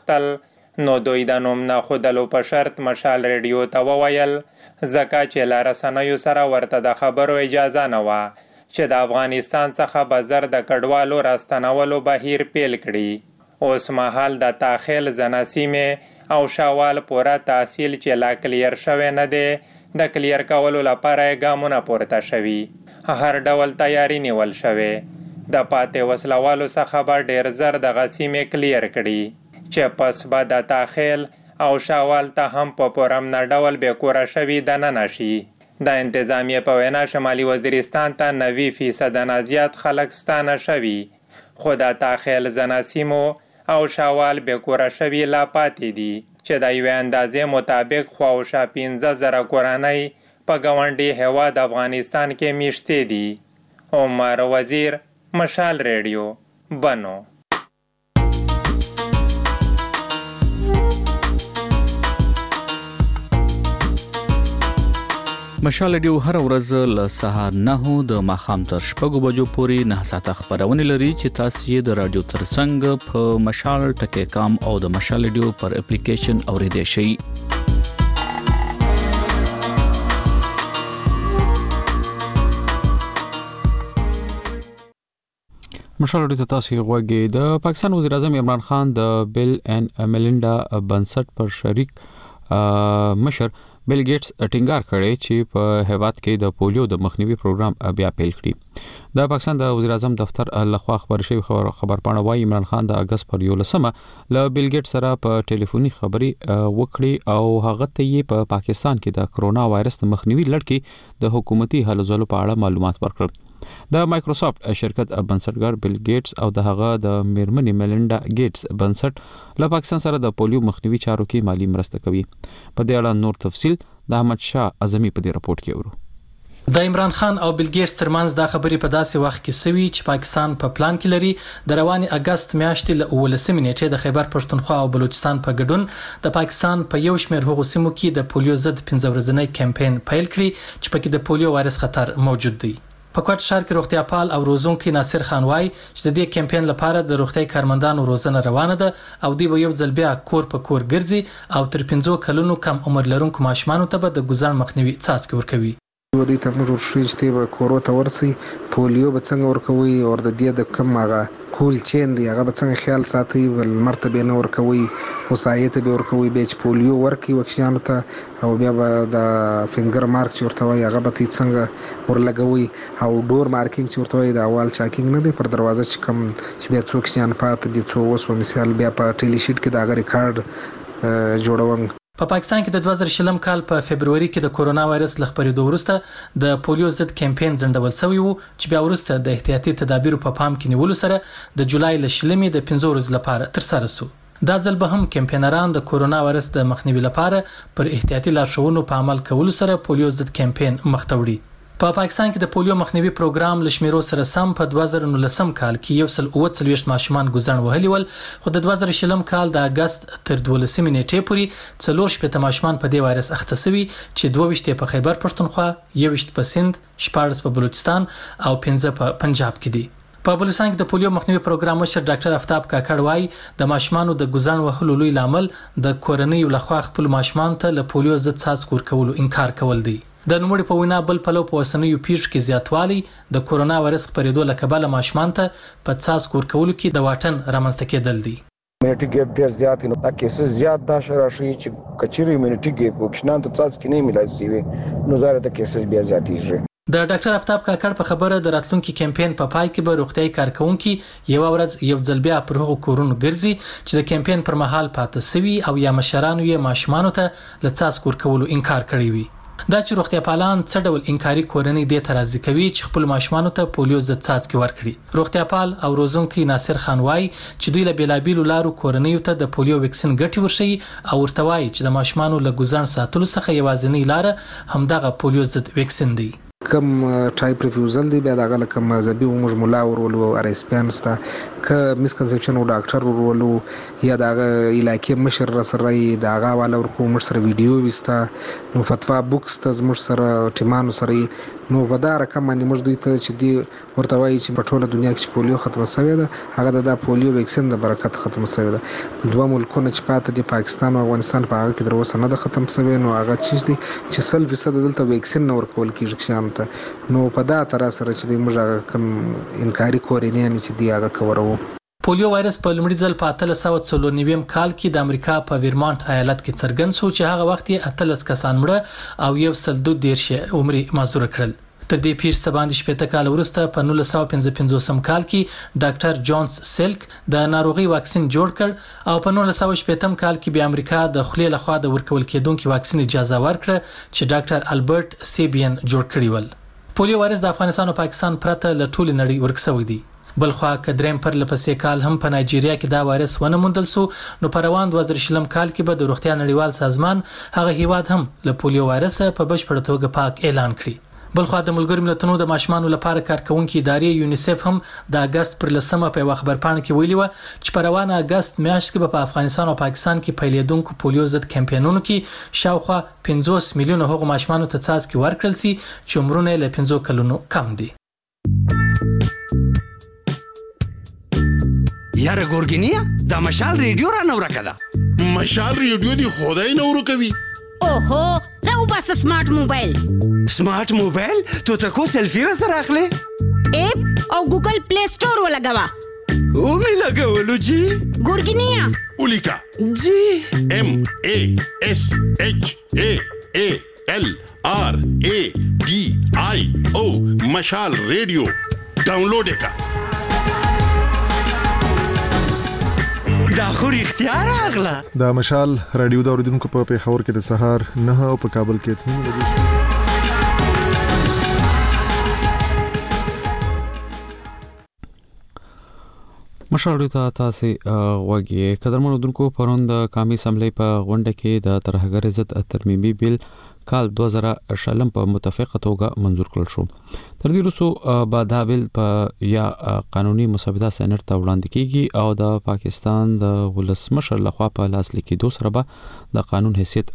وپوښتل نو دوی د نوم نه خودلو په شرط مشال ریډیو ته وویل ځکه چې له رسنیو سره ورته د خبرو اجازه نه وه چې د افغانستان څخه به زر د کډوالو راستنولو بهیر پیل کړي. اوس مهال د تاخیل زنه سیمې او شاوال پوره تحصیل چې لا کلیر شوی نه دی د کلیر کولو لپاره ګامونه پورته شوي، هر ډول تیاری نیول شوی. د پاتې وسلوالو څخه به ډیر زر د غسیمې کلیر کړي چې پس به د تاخیل او شاوال ته هم په پرامن ډول به کوره شوي دننه شي. د انتظامیه په وینا شمالي وزیرستان ته نوي فیصد نه زیات خلک ستانه شوي، خو د تاخیل زناسیمو او شاوال به کوره شوي لا پاتې دي چې د یوې اندازې مطابق خواوشا پنځه زره کورنۍ په ګاونډي هیواد افغانستان کې میشتې دي. عمر وزیر، مشال ریډیو، بنو. مشال ریډیو هر ورځ له سهار نهو د ماښام تر شپږو بجو پورې نه ساعته خبرونه لري چې تاسو یې د رادیو ترڅنګ په مشال ټکی کام او د مشال ریډیو پر اپلیکیشن اوریدئ شئ. مشال ډیټا تاسو غوږی. د پاکستان وزیر اعظم عمران خان د بیل اینڈ میلینډا بنسټ پر شریک مشر بیل ګیټس ټینګار کړی چې په هیواد کې د پولیو د مخنیوي پروګرام بیا پیل کړي. د پاکستان د وزیر اعظم دفتر لخوا خبر شوی خبر پاڼه وايي عمران خان د اگست پر یولسمه له بیل ګیټس سره په ټلیفوني خبري وکړي او هغه ته یې په پاکستان کې د کرونا وایرس د مخنیوي لړ کې د حکومتي هلو ځلو په اړه معلومات ورکړل. د مایکروسافت شرکت بنسټګر بیل ګیټس او د هغه د میرمنې میلینډا ګیټس بنسټ له پاکستان سره د پولیو مخنیوي چارو کې مالی مرسته کوي. په دې اړه نور تفصیل د احمد شاه اعظمي په دې راپورټ کې ورو. د عمران خان او بیل ګیټس ترمنځ دا خبرې په داسې وخت کې سوي چې پاکستان په پا پلان کې لري د رواني اگست میاشتې له اولسمې نیټې د خیبر پښتونخوا او بلوچستان په ګډون د پاکستان په یو شمېر هغو سیمو کې د پولیو ضد پنځه ورځنی کمپاین پیل کړي چې پکې د پولیو وایرس خطر موجود دی. په کوټ ښار کې روغتیا پال او روزونکي ناصر خان وای چې د دې کمپاین لپاره د روغتي کارمندانو روزنه روانه ده او دوی به یو ځل بیا کور په کور ګرځي او تر پنځو کلونو کم عمر لرونکو ماشومانو ته به د ګزار مخنیوي څاڅکي ورکوي. ودی ته موږ ورشي چې به کورو ته ورسي پولیو به څنګه ورکوي او د دې د کم هغه کول چین دی هغه به څنګه خیال ساتي ول مرتبه نه ورکوي وسایت به ورکوي به چې پولیو ورکي وکشانو ته او بیا به د فینګر مارک چورته وي هغه به څنګه ورلګوي او ډور مارکینګ چورته وي د اول چاکینګ نه دی پر دروازه چې کم چې بیا څوک شان پات دي څو وسو مثال بیا په ټیلی شیټ کې دا غری کارت جوړوم. په پاکستان کې د دوه زره شلم کال په فبرवरी کې د کورونا وایرس له خپرېدو وروسته د پولیو ضد کمپاین ځنډول شوی وو چې بیا وروسته د احتیاطي تدابیرو په پام کې نیولو سره د جولای ل شلمې د پنځو ورځې لپاره تر سره شو. دا ځل به هم کمپاینران د کورونا وایرس د مخنیوي لپاره پر احتیاطي لارښوونو په عمل کولو سره پولیو ضد کمپاین مخ ته وړي. په پا پاکستان کې د پولیو مخنیوي پروګرام لشمیرو سره سم په دوه زره نولسم کال کې یو سل اوه څلوېښت ماشومان ګزن وهلي ول، خو د دوه زره شلم کال د اگست تر دولسمې نیټې پورې څلور شپېته ماشومان په دې وایرس اخته شوي چې دوه ویشت په خیبر پښتونخوا، یو ویشت په سند، شپاړس په بلوچستان او پنځه په پنجاب کې دي. په بلوچستان کې د پولیو مخنیوي پروګرام مشر ډاکټر افتاب کاکړ وایي د ماشومانو د ګزن وهلو لوی لامل د کورنۍ لخوا خپل ماشومان ته له پولیو ضد څاڅکو ورکولو انکار کول دی. د نوموړي په وینا بل پلو په اوسنیو پیښو کې زیاتوالی د کورونا وایرس خپرېدو له کبله ماشومان ته په څاڅکو ورکولو کې د واټن رامنځته کېدل دي. امینټي ګیپ ډېر زیات نو دا کیسز زیات دا شراشي چې کچېری امینټي ګیپ وکښنان ته څاڅکي نه ملای سي نو زاره د کیسز بیا زیاتېږي. د ډاکټر افتاب کاکړ په خبره د راتلونکي کمپاین په پای کې به روغتیايي کارکونکي یو ورځ یو ځل بیا پر هغو کورونو ګرځي چې د کمپاین پر مهال پاتې سوي او یا مشرانو یې ماشومانو ته له څاڅکو ورکولو انکار کړی وي. دا چې روغتیا پالان څه ډول انکاري کورنۍ دې ته راضي کوي چې خپل ماشومانو ته پولیو ضد څاڅکي ورکړي. روغتیا پال او روزونکي ناصر خان وایي چې دوی له بیلابیلو لارو کورنۍ ته د پولیو ویکسین ګټي ورشي او ورته وایي چې د ماشومانو له ګزن ساتلو څخه یوازینی لاره همدغه پولیو ضد ویکسین دی. کم ټایپ ریفیوزل دی بیا دغه لکه مذهبي او موږ مولا ورولو ار اس پی انستا ک مسکنسپشن او ډاکټر ورولو یا دغه علاقې مشر سره دغه والا ورکو مر سره ویډیو وستا نو فتوا بوکس ته زموږ سره ټیمانو سره نو په دا رقم باندې موږ دوی ته چې دی ورته وایي چې په ټوله دنیا کې پولیو ختمه شوې ده هغه د پولیو ویکسین د برکت ختمه شوې ده. دوه ملکونه چې پاتې دي پاکستان او افغانستان په هغه کې در اوسه نه ده ختم شوې نو هغه چې دي چې سل فیصد دلته ویکسین نه ورکول کیږي شام ته نو په دا تر سره چې موږ کوم انکاري کورینه نه چې دی هغه کورو. پولیو وایرس په لومړي ځل په اتلس سوه څلور نوي کال کې د امریکا په ویرمانټ ایالت کې څرګند شو چې هغه وخت یې اتلس کسان مړه او یو سل دوه دېرش عمر معذور کړل. تر دې پیر سباندې شپږ کال وروسته په نولس سوه پنځه پنځوس کال کې ډاکټر جونز سلک د ناروغي واکسین جوړ کړ او په نولس سوه شپږ کال کې بیا امریکا د خولې لخوا د ورکول کېدونکو واکسین اجازه ورکړه چې ډاکټر البرت سیبین جوړ کړی ول. پولیو وایرس د افغانستان او پاکستان پرته له ټولې نړۍ ورکسوي دی. بلخوا کدریم پر لپسې کال هم په نایجیریا کې دا وایرس ونه موندل سو نو په روان دوه زره شلم کال کې به د روغتیا نړیوال سازمان هغه هیواد هم له پولیو وایرس په بشپړ توګه پاک اعلان کړی. بلخوا د ملګرو ملتونو د ماشومانو لپاره کارکونکو ادارې یونیسف هم د اگست پر لسمه په یو خبر پاڼه کې ویلي و چې په روانه اگست میاشت کې په افغانستان او پاکستان کې پیلېدونکو پولیو ضد کمپاینونو کې شاوخوا پنځوس میلیونه هغو ماشومانو ته څاڅکي ورکړل سي چې عمرونه له پنځو کلونو کم دي. یاره ګورګینیا دا مشال ریډیو را نو راکړه. مشال ریډیو دی خدای نو ورکوي. اوهو راو بس سمارټ موبایل. سمارټ موبایل ته تاسو سلفي را سره اخلي؟ اپ او ګوګل پلی سٹور ولګوا. او می لګولو جی. ګورګینیا اولیکا جی ام ا اس اچ ا ا ال آر ا ډي آی او مشال ریډیو ډاونلوډ وکړه. دا خو رښتیا راغله. دا مشال رادیو د اوریدونکو په پیښور کې د سهار نه او په کابل کې اته بجې شو. مشال ته تاسو وګورئ قدرمن اوریدونکو پرون د قومي اسمبلی په غونډه کې د ترهګر عزت ترمیمي بیل کال دوه زره شلم په متفقه توګه منزور کړل شو. تر دې وروسته به دا بیل په یا قانوني مسوده سېنات ته وړاندې کیږي او د پاکستان د ولسمشر لخوا په لاس لیکلو سره به د قانون حیثیت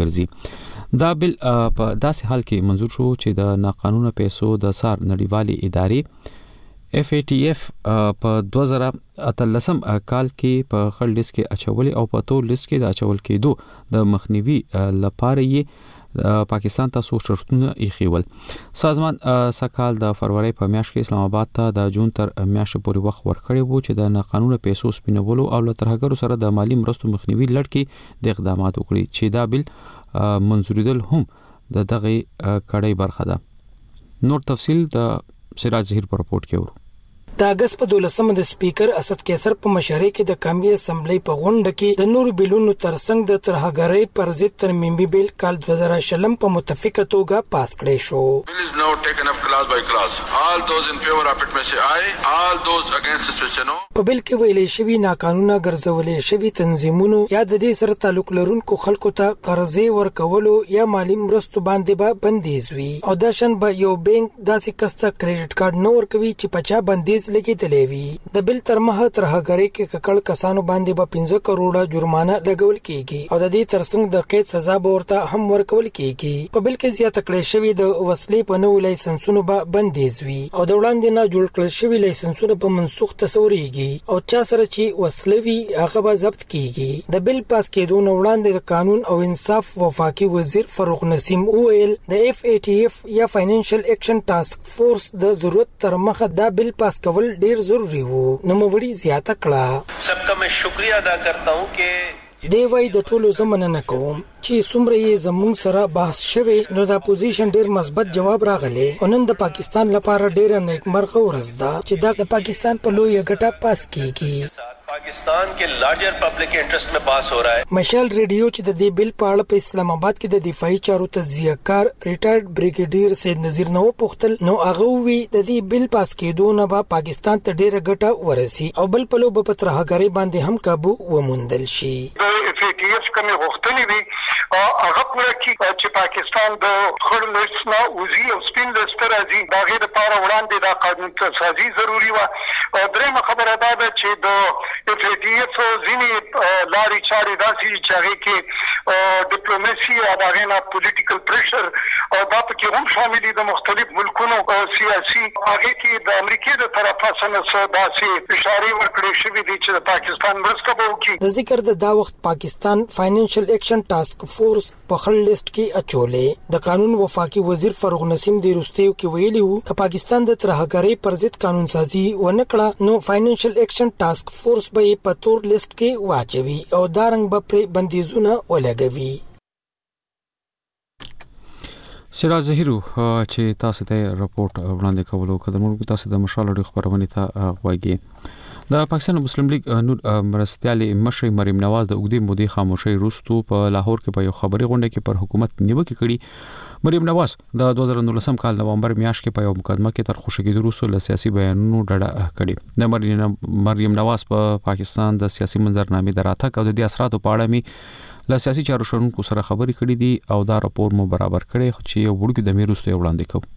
وګرځي. دا بیل په داسې حال کې منزور شو چې د ناقانونه پیسو د سار نړیوالې ادارې اف ای ټی اف په دوه زره اتلسم کال کې په خړ لیست کې اچولې او په تور لیست کې د اچول کېدو د مخنیوي لپاره یې پاکستان ته څو شرطونه ایښیول. سازمان سکهال د فروری په میاشت کې اسلام آباد ته د جون تر میاشتې پورې وخت ورکړی وو چې د ناقانونه پیسو سپینولو او له ترهګرو سره د مالی مرستو مخنیوي لړ کې د اقدامات وکړي چې دا بیل منزوریدل هم د دغه کړۍ برخه ده. نور تفصیل د سراج ظهیر په رپورت کې ورو. د اگست په دولسمه د سپیکر اسد کیسر په مشرۍ کې د قومي اسمبلی په غونډه کې د نور بیلونو ترڅنګ د ترهګرۍ پر ضد ترمیمي بیل کال دوه زره شلم په متفقه توګه پاس کړی شو. Bill is now taken up class by class. All those in favor of it may say aye. All those against it may say no. په بیل کې ویلې شوی ناقانونه ګرځولې شوی تنظیمونو یا د دې سره تعلق لرونکو خلکو ته قرضې ورکولو یا مالی مرستو باندې به بندیز وي او دا شان به یو بانک داسې کسته کریډټ کارت نه ورکوي چې پچا بندیز لګیدلې وي. د بیل تر مخه ترهګرۍ کې ککړ کسانو باندې به پنځه کروڑه جرمانه لګول کیږي او د دې ترڅنګ د قید سزا به ورته هم ورکول کیږي. په بیل کې زیاته کړې شوی د وسلې په نوو لایسنسونو به بندیز وي او د وړاندې نه جوړ کړل شوی لایسنسونه به منسوخ تصورېږي او چا سره چې وسلې وي هغه به ضبط کیږي. د بیل پاس کېدو نه وړاندې د قانون او انصاف وفاقي وزیر فاروق نسیم وویل د اف ای ټی اف یا فاینانشل ایکشن ټاسک فورس د ضرورت تر مخه دا بیل پاس کول ډیر ضروری وو. نو موړي زیاته کړه. سب کا میں شکریہ ادا کرتا ہوں کہ دی وای د ټولو زمنه کوم چې څومره یې زموږ سره بحث شوی نو د اپوزیشن ډیر مثبت جواب راغلی او نن د پاکستان لپاره ډیر نیکمرغه ورځ ده چې د پاکستان په لوی ګټه پاس کیږي. پاکستان کے لارجر پبلک انٹرسٹ میں پاس ہو رہا ہے. مشال ریډیو چې د دې بیل په اړه په اسلام آباد کې د دفاعي چارو تجزیه کار ریټایرډ بریګیډیر سید نذیر نو پوښتل نو هغه وی د دې بیل پاس کېدو نه به پاکستان ته ډیره ګټه ورسي او بل په لو په ترهګرۍ باندې هم قابو وموندل شي. اف ای ټی اف کومه غوښتنې وي هغه پوره کی چې پاکستان د خړ لیست نه وزي او سپین لیست راځي دا غیر لپاره وړاندې د قانون تاسیس ضروری و. او درېمه خبره دا ده چې د اف ای ټی اف ځینې لاري چاري داسې چې هغه کې ډیپلوماسي او هغه نه پولیټیکل پریشر او دا پکې هم شامل دي. د مختلف ملکونو سیاسي هغه کې د امریکا د طرفه څخه داسې اشاره ورکړې شوې دي چې پاکستان مرسته وکړي. د ذکر د دا وخت پاکستان فاینانشل ایکشن ټاسک فورس په خړ لیست کې اچولې. د قانون وفاقي وزیر فاروق نسیم د روستیو کې ویلي وو چې پاکستان د ترهګرۍ پر ضد قانون سازي ونه کړه نو فاینانشل ایکشن ټاسک فورس به په تور لیست کې واچوي او دارنګ به پر بندیزونه ولګوي. سراج زهیرو چې تاسو ته راپورټ وړاندې کولو کډمونکو تاسو د مشال اړیخ خبرونه ته غوږی د پاکستان مسلم لیگ نور مرستيالي مشر مریم نواز د اوګدي مودي خاموشي روستو په لاهور کې په یو خبري غونډه کې پر حکومت نیوکه کړي. مریم نواز د دوه زره نولسم کال نومبر میاشت کې په یو مقدمه کې تر خوشګیدو وروسته له سیاسي بیانونو ډډه کړې. د مریم نواز په پا پاکستان د سیاسي منظرنامې دراتک او د اثراتو په اړه می له سیاسي چارو شروونکو سره خبرې کړې دي او دا راپور مو برابر کړی خو چې یو وړوکی د میروستو وړاندې کوم.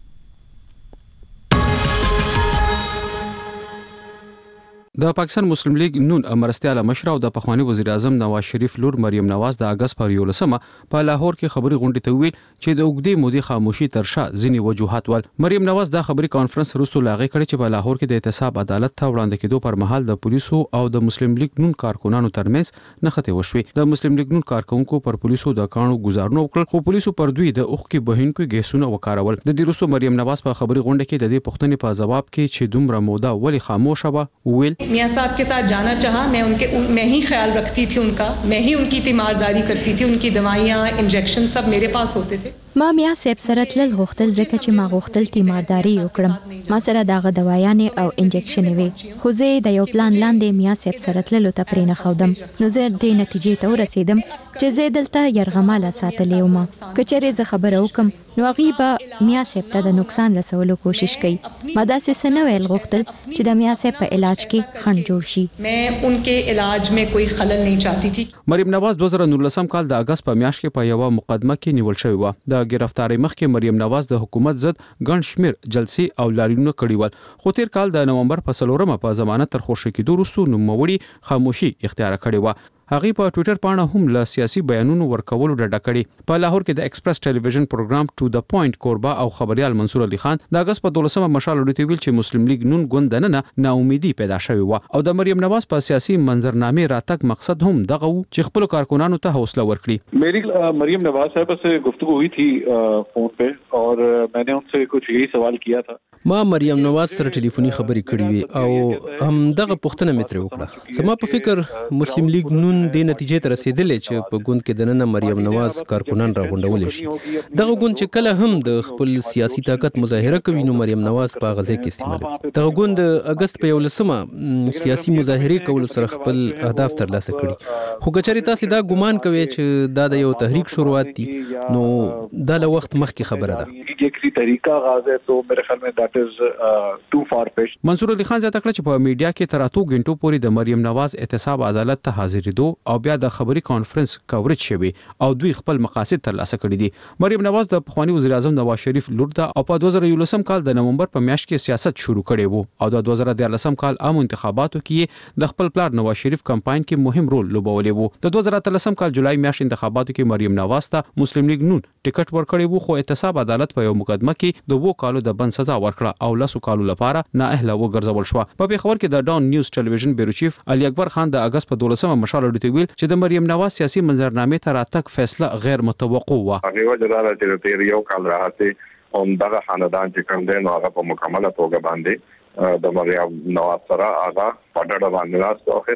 د پاکستان مسلم لیگ نون مرستياله مشر او د پخوانی وزیر اعظم نواز شریف لور مریم نواز د اگست پر یولسمه په لاهور کې خبري غونډه ته ویل چې د اوګدي مودي خاموشي ترشا ځینی وجوهات ول. مریم نواز د خبري کانفرنس وروسته لاغې کړي چې په لاهور کې د احتساب عدالت ته وړاندې کېدو پر مهال د پولیسو او د مسلم لیگ نون کارکونانو ترمنځ نښته وشوي. د مسلم لیگ نون کارکونکو پر پولیسو د کانو گزارنو وکړ خو پولیسو پر دوی د اوخ کې بهینکو ګیسونه وکارول. د دې وروسته مریم نواز په خبري غونډه کې د دې پوښتنې په جواب کې چې دومره موده ولی خاموشه و ویل मियां साहब के साथ जाना चाहा मैं उनके उन, मैं ही ख्याल रखती थी उनका मैं ही उनकी तीमारदारी करती थी उनकी दवाइयाँ इंजेक्शन सब मेरे पास होते थे. ما میا سیب سره تل غوښتل ځکه چې ما غوښتل تیمارداري وکړم. ما سره داغه دوايانې او انجکشن وي خو زه د یو پلان لاندې میا سیب سره تل ته پرې نه خودم نو زه د نتیجې ته ورسیدم چې زه دلته يرغماله ساتلې وم. کچره زه خبره وکم نو غیبه میا سیب ته د نقصان رسولو کوشش کوي. ما داسې سنویل غوښتل چې د میا سیب په علاج کې خنډ جوړ شي. मैं उनके इलाज में कोई खलल नहीं चाहती थी. مریم نواز دوه زره نولسم کال د اگست په میاشت کې په یو مقدمه کې نیول شوی و. د گرفتاری مخکې مریم نواز د حکومت ضد ګڼ شمیر جلسې او لاریونونه کړي ول خو تیر کال د نومبر په څلورمه په ضمانت تر خوشی کېدو وروسته نوموړي خاموشي اختیار کړې و. هغه په ټوئیټر باندې هم له سیاسي بیانونو ورکولو ډډه کړې. په لاهور کې د ایکسپریس ټلویزیون پروګرام ټو د پوینټ کوربا او خبريال منصور علي خان د اگست په دولسمه مشال وړاندې ویل چې مسلم لیگ نون ګوندنه ناامیدي پیدا شوې و او د مریم نواز په سیاسي منظرنامې راتګ مقصد هم دغه و چې خپل کارکونانو ته حوصله ورکړي. मेरी مریم نواز साहब से गुफ्तगू हुई थी फोन पे और मैंने उनसे कुछ यही सवाल किया था. ما مریم نواز سره ټلیفوني خبرې کړې وي او هم دغه پوښتنه مې ترې وکړه. زما په فکر مسلم لیگ نون د نتیجې ته رسیدلې چې په ګوند کې دننه مریم نواز کارکونان راغونډول شي. دغه ګوند چې کله هم د خپل سیاسي طاقت مظاهره کوي نو مریم نواز په غزه کې استعمالوي. دغه ګوند اگست په یولسمه سیاسي مظاهره کول سره خپل اهداف ترلاسه کړي. خو کچاري تاسو دا ګومان کوي چې دا د یو تحریک شروعات دي نو دا له وخت مخکې خبره ده. کسی طریقہ آغاز ہے تو میرے خیال میں دیٹ از ټو فار فیچ. منصور علي خان زیاته کړ چې په میډیا کې تر اتو غنټو پورې د مریم نواز احتساب عدالت ته حاضرېدو او بیا د خبري کانفرنس کوریج شوی او دوی خپل مقاصد ترلاسه کړي دي. مریم نواز د پخوانی وزیر اعظم نواز شریف لور ده او په دوه زره یولسم کال د نومبر په میاشت کې سیاست شروع کړي وو او د دوه زره دیارلسم کال عام انتخاباتو کې د خپل پلار نواز شریف کمپاین کې مهم رول لوبولی وو. د دوه زره اتلسم کال جولای میاشت انتخاباتو کې مریم نواز ته مسلم لیگ نون ټیکټ ورکړی وو خو احتساب عدالت په یو مقدمه کې د وو کالو د بند سزا ورکړه او لاسو کالو لپاره نااهله وګرځول شو. په پیښور کې د ډاون نیوز ټلویزیون بیرو چیف علي اکبر خان د اگست په دولسمه مشال وړاندې ویل چې د مریم نواز سیاسي منظرنامې ته راتګ فیصله غیر متوقع و. هغه وجه دا چې تیر یو کال راځي او دغه خاندان چې کوم دی نو هغه په مکمله توګه باندې د مریم نواز سره هغه په ډډه باندې راځي او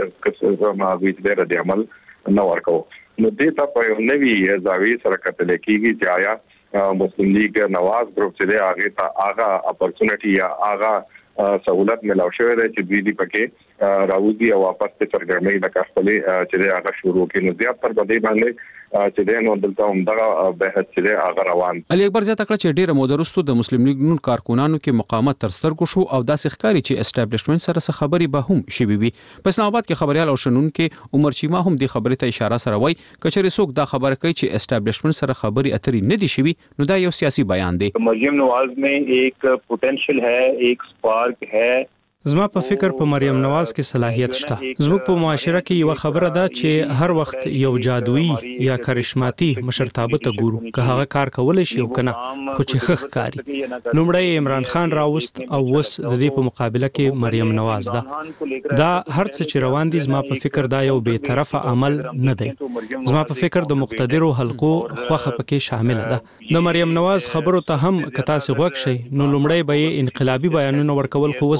هیڅ ما ویل دی د عمل نه ورکو. نو دې ته په یو نوې زاویه سره کتل کېږي چې آیا مسلم لیگ نواز گروپ چې دی هغه ته هغه اپورچونټی یا هغه سہولت ملاو شوې ده چې دوی دی پکې راوځي او واپس ته سرګرمۍ د خپلې چې دی هغه شروع کړي. نو زیات تر باندې باندې چې دی نو دلته هم دغه بحث چې دی هغه روان. علي اکبر زیاته کړ چې ډیره موده وروسته د مسلم لیگ نون کارکونانو کې مقاومت تر سترګو شو او داسې ښکاري چې اسټابلیشمنت سره څه خبري به هم شي وي. په اسلام آباد کې خبريال او شنون کې عمر چیما هم د خبرې ته اشاره سره وای کچري څوک دا خبره کوي چې اسټابلیشمنت سره خبري اتري نه دي شوی نو دا یو سیاسي بیان دی. مریم نواز में एक पोटेंशियल है एक स्पार्क है. زما په فکر په مریم نواز کې صلاحیت شته. زموږ په معاشره کې یو خبره ده چې هر وخت یو جادویي یا کرشماتي مشرتابه ته ګورو که هغه کار کولای شي او کنه خو چې خخ کاری. لومړی عمران خان راوست او وس د دې په مقابله کې مریم نواز ده. دا هر څه چې روان دي زما په فکر دا یو بے طرفه عمل نه دی. زما په فکر د مقتدرو حلقو خوخه پکې شامل ده. د مریم نواز خبرو ته هم کتا سي غوښ شي نو لومړی به انقلابي بیانونه ورکول خو وس ډېر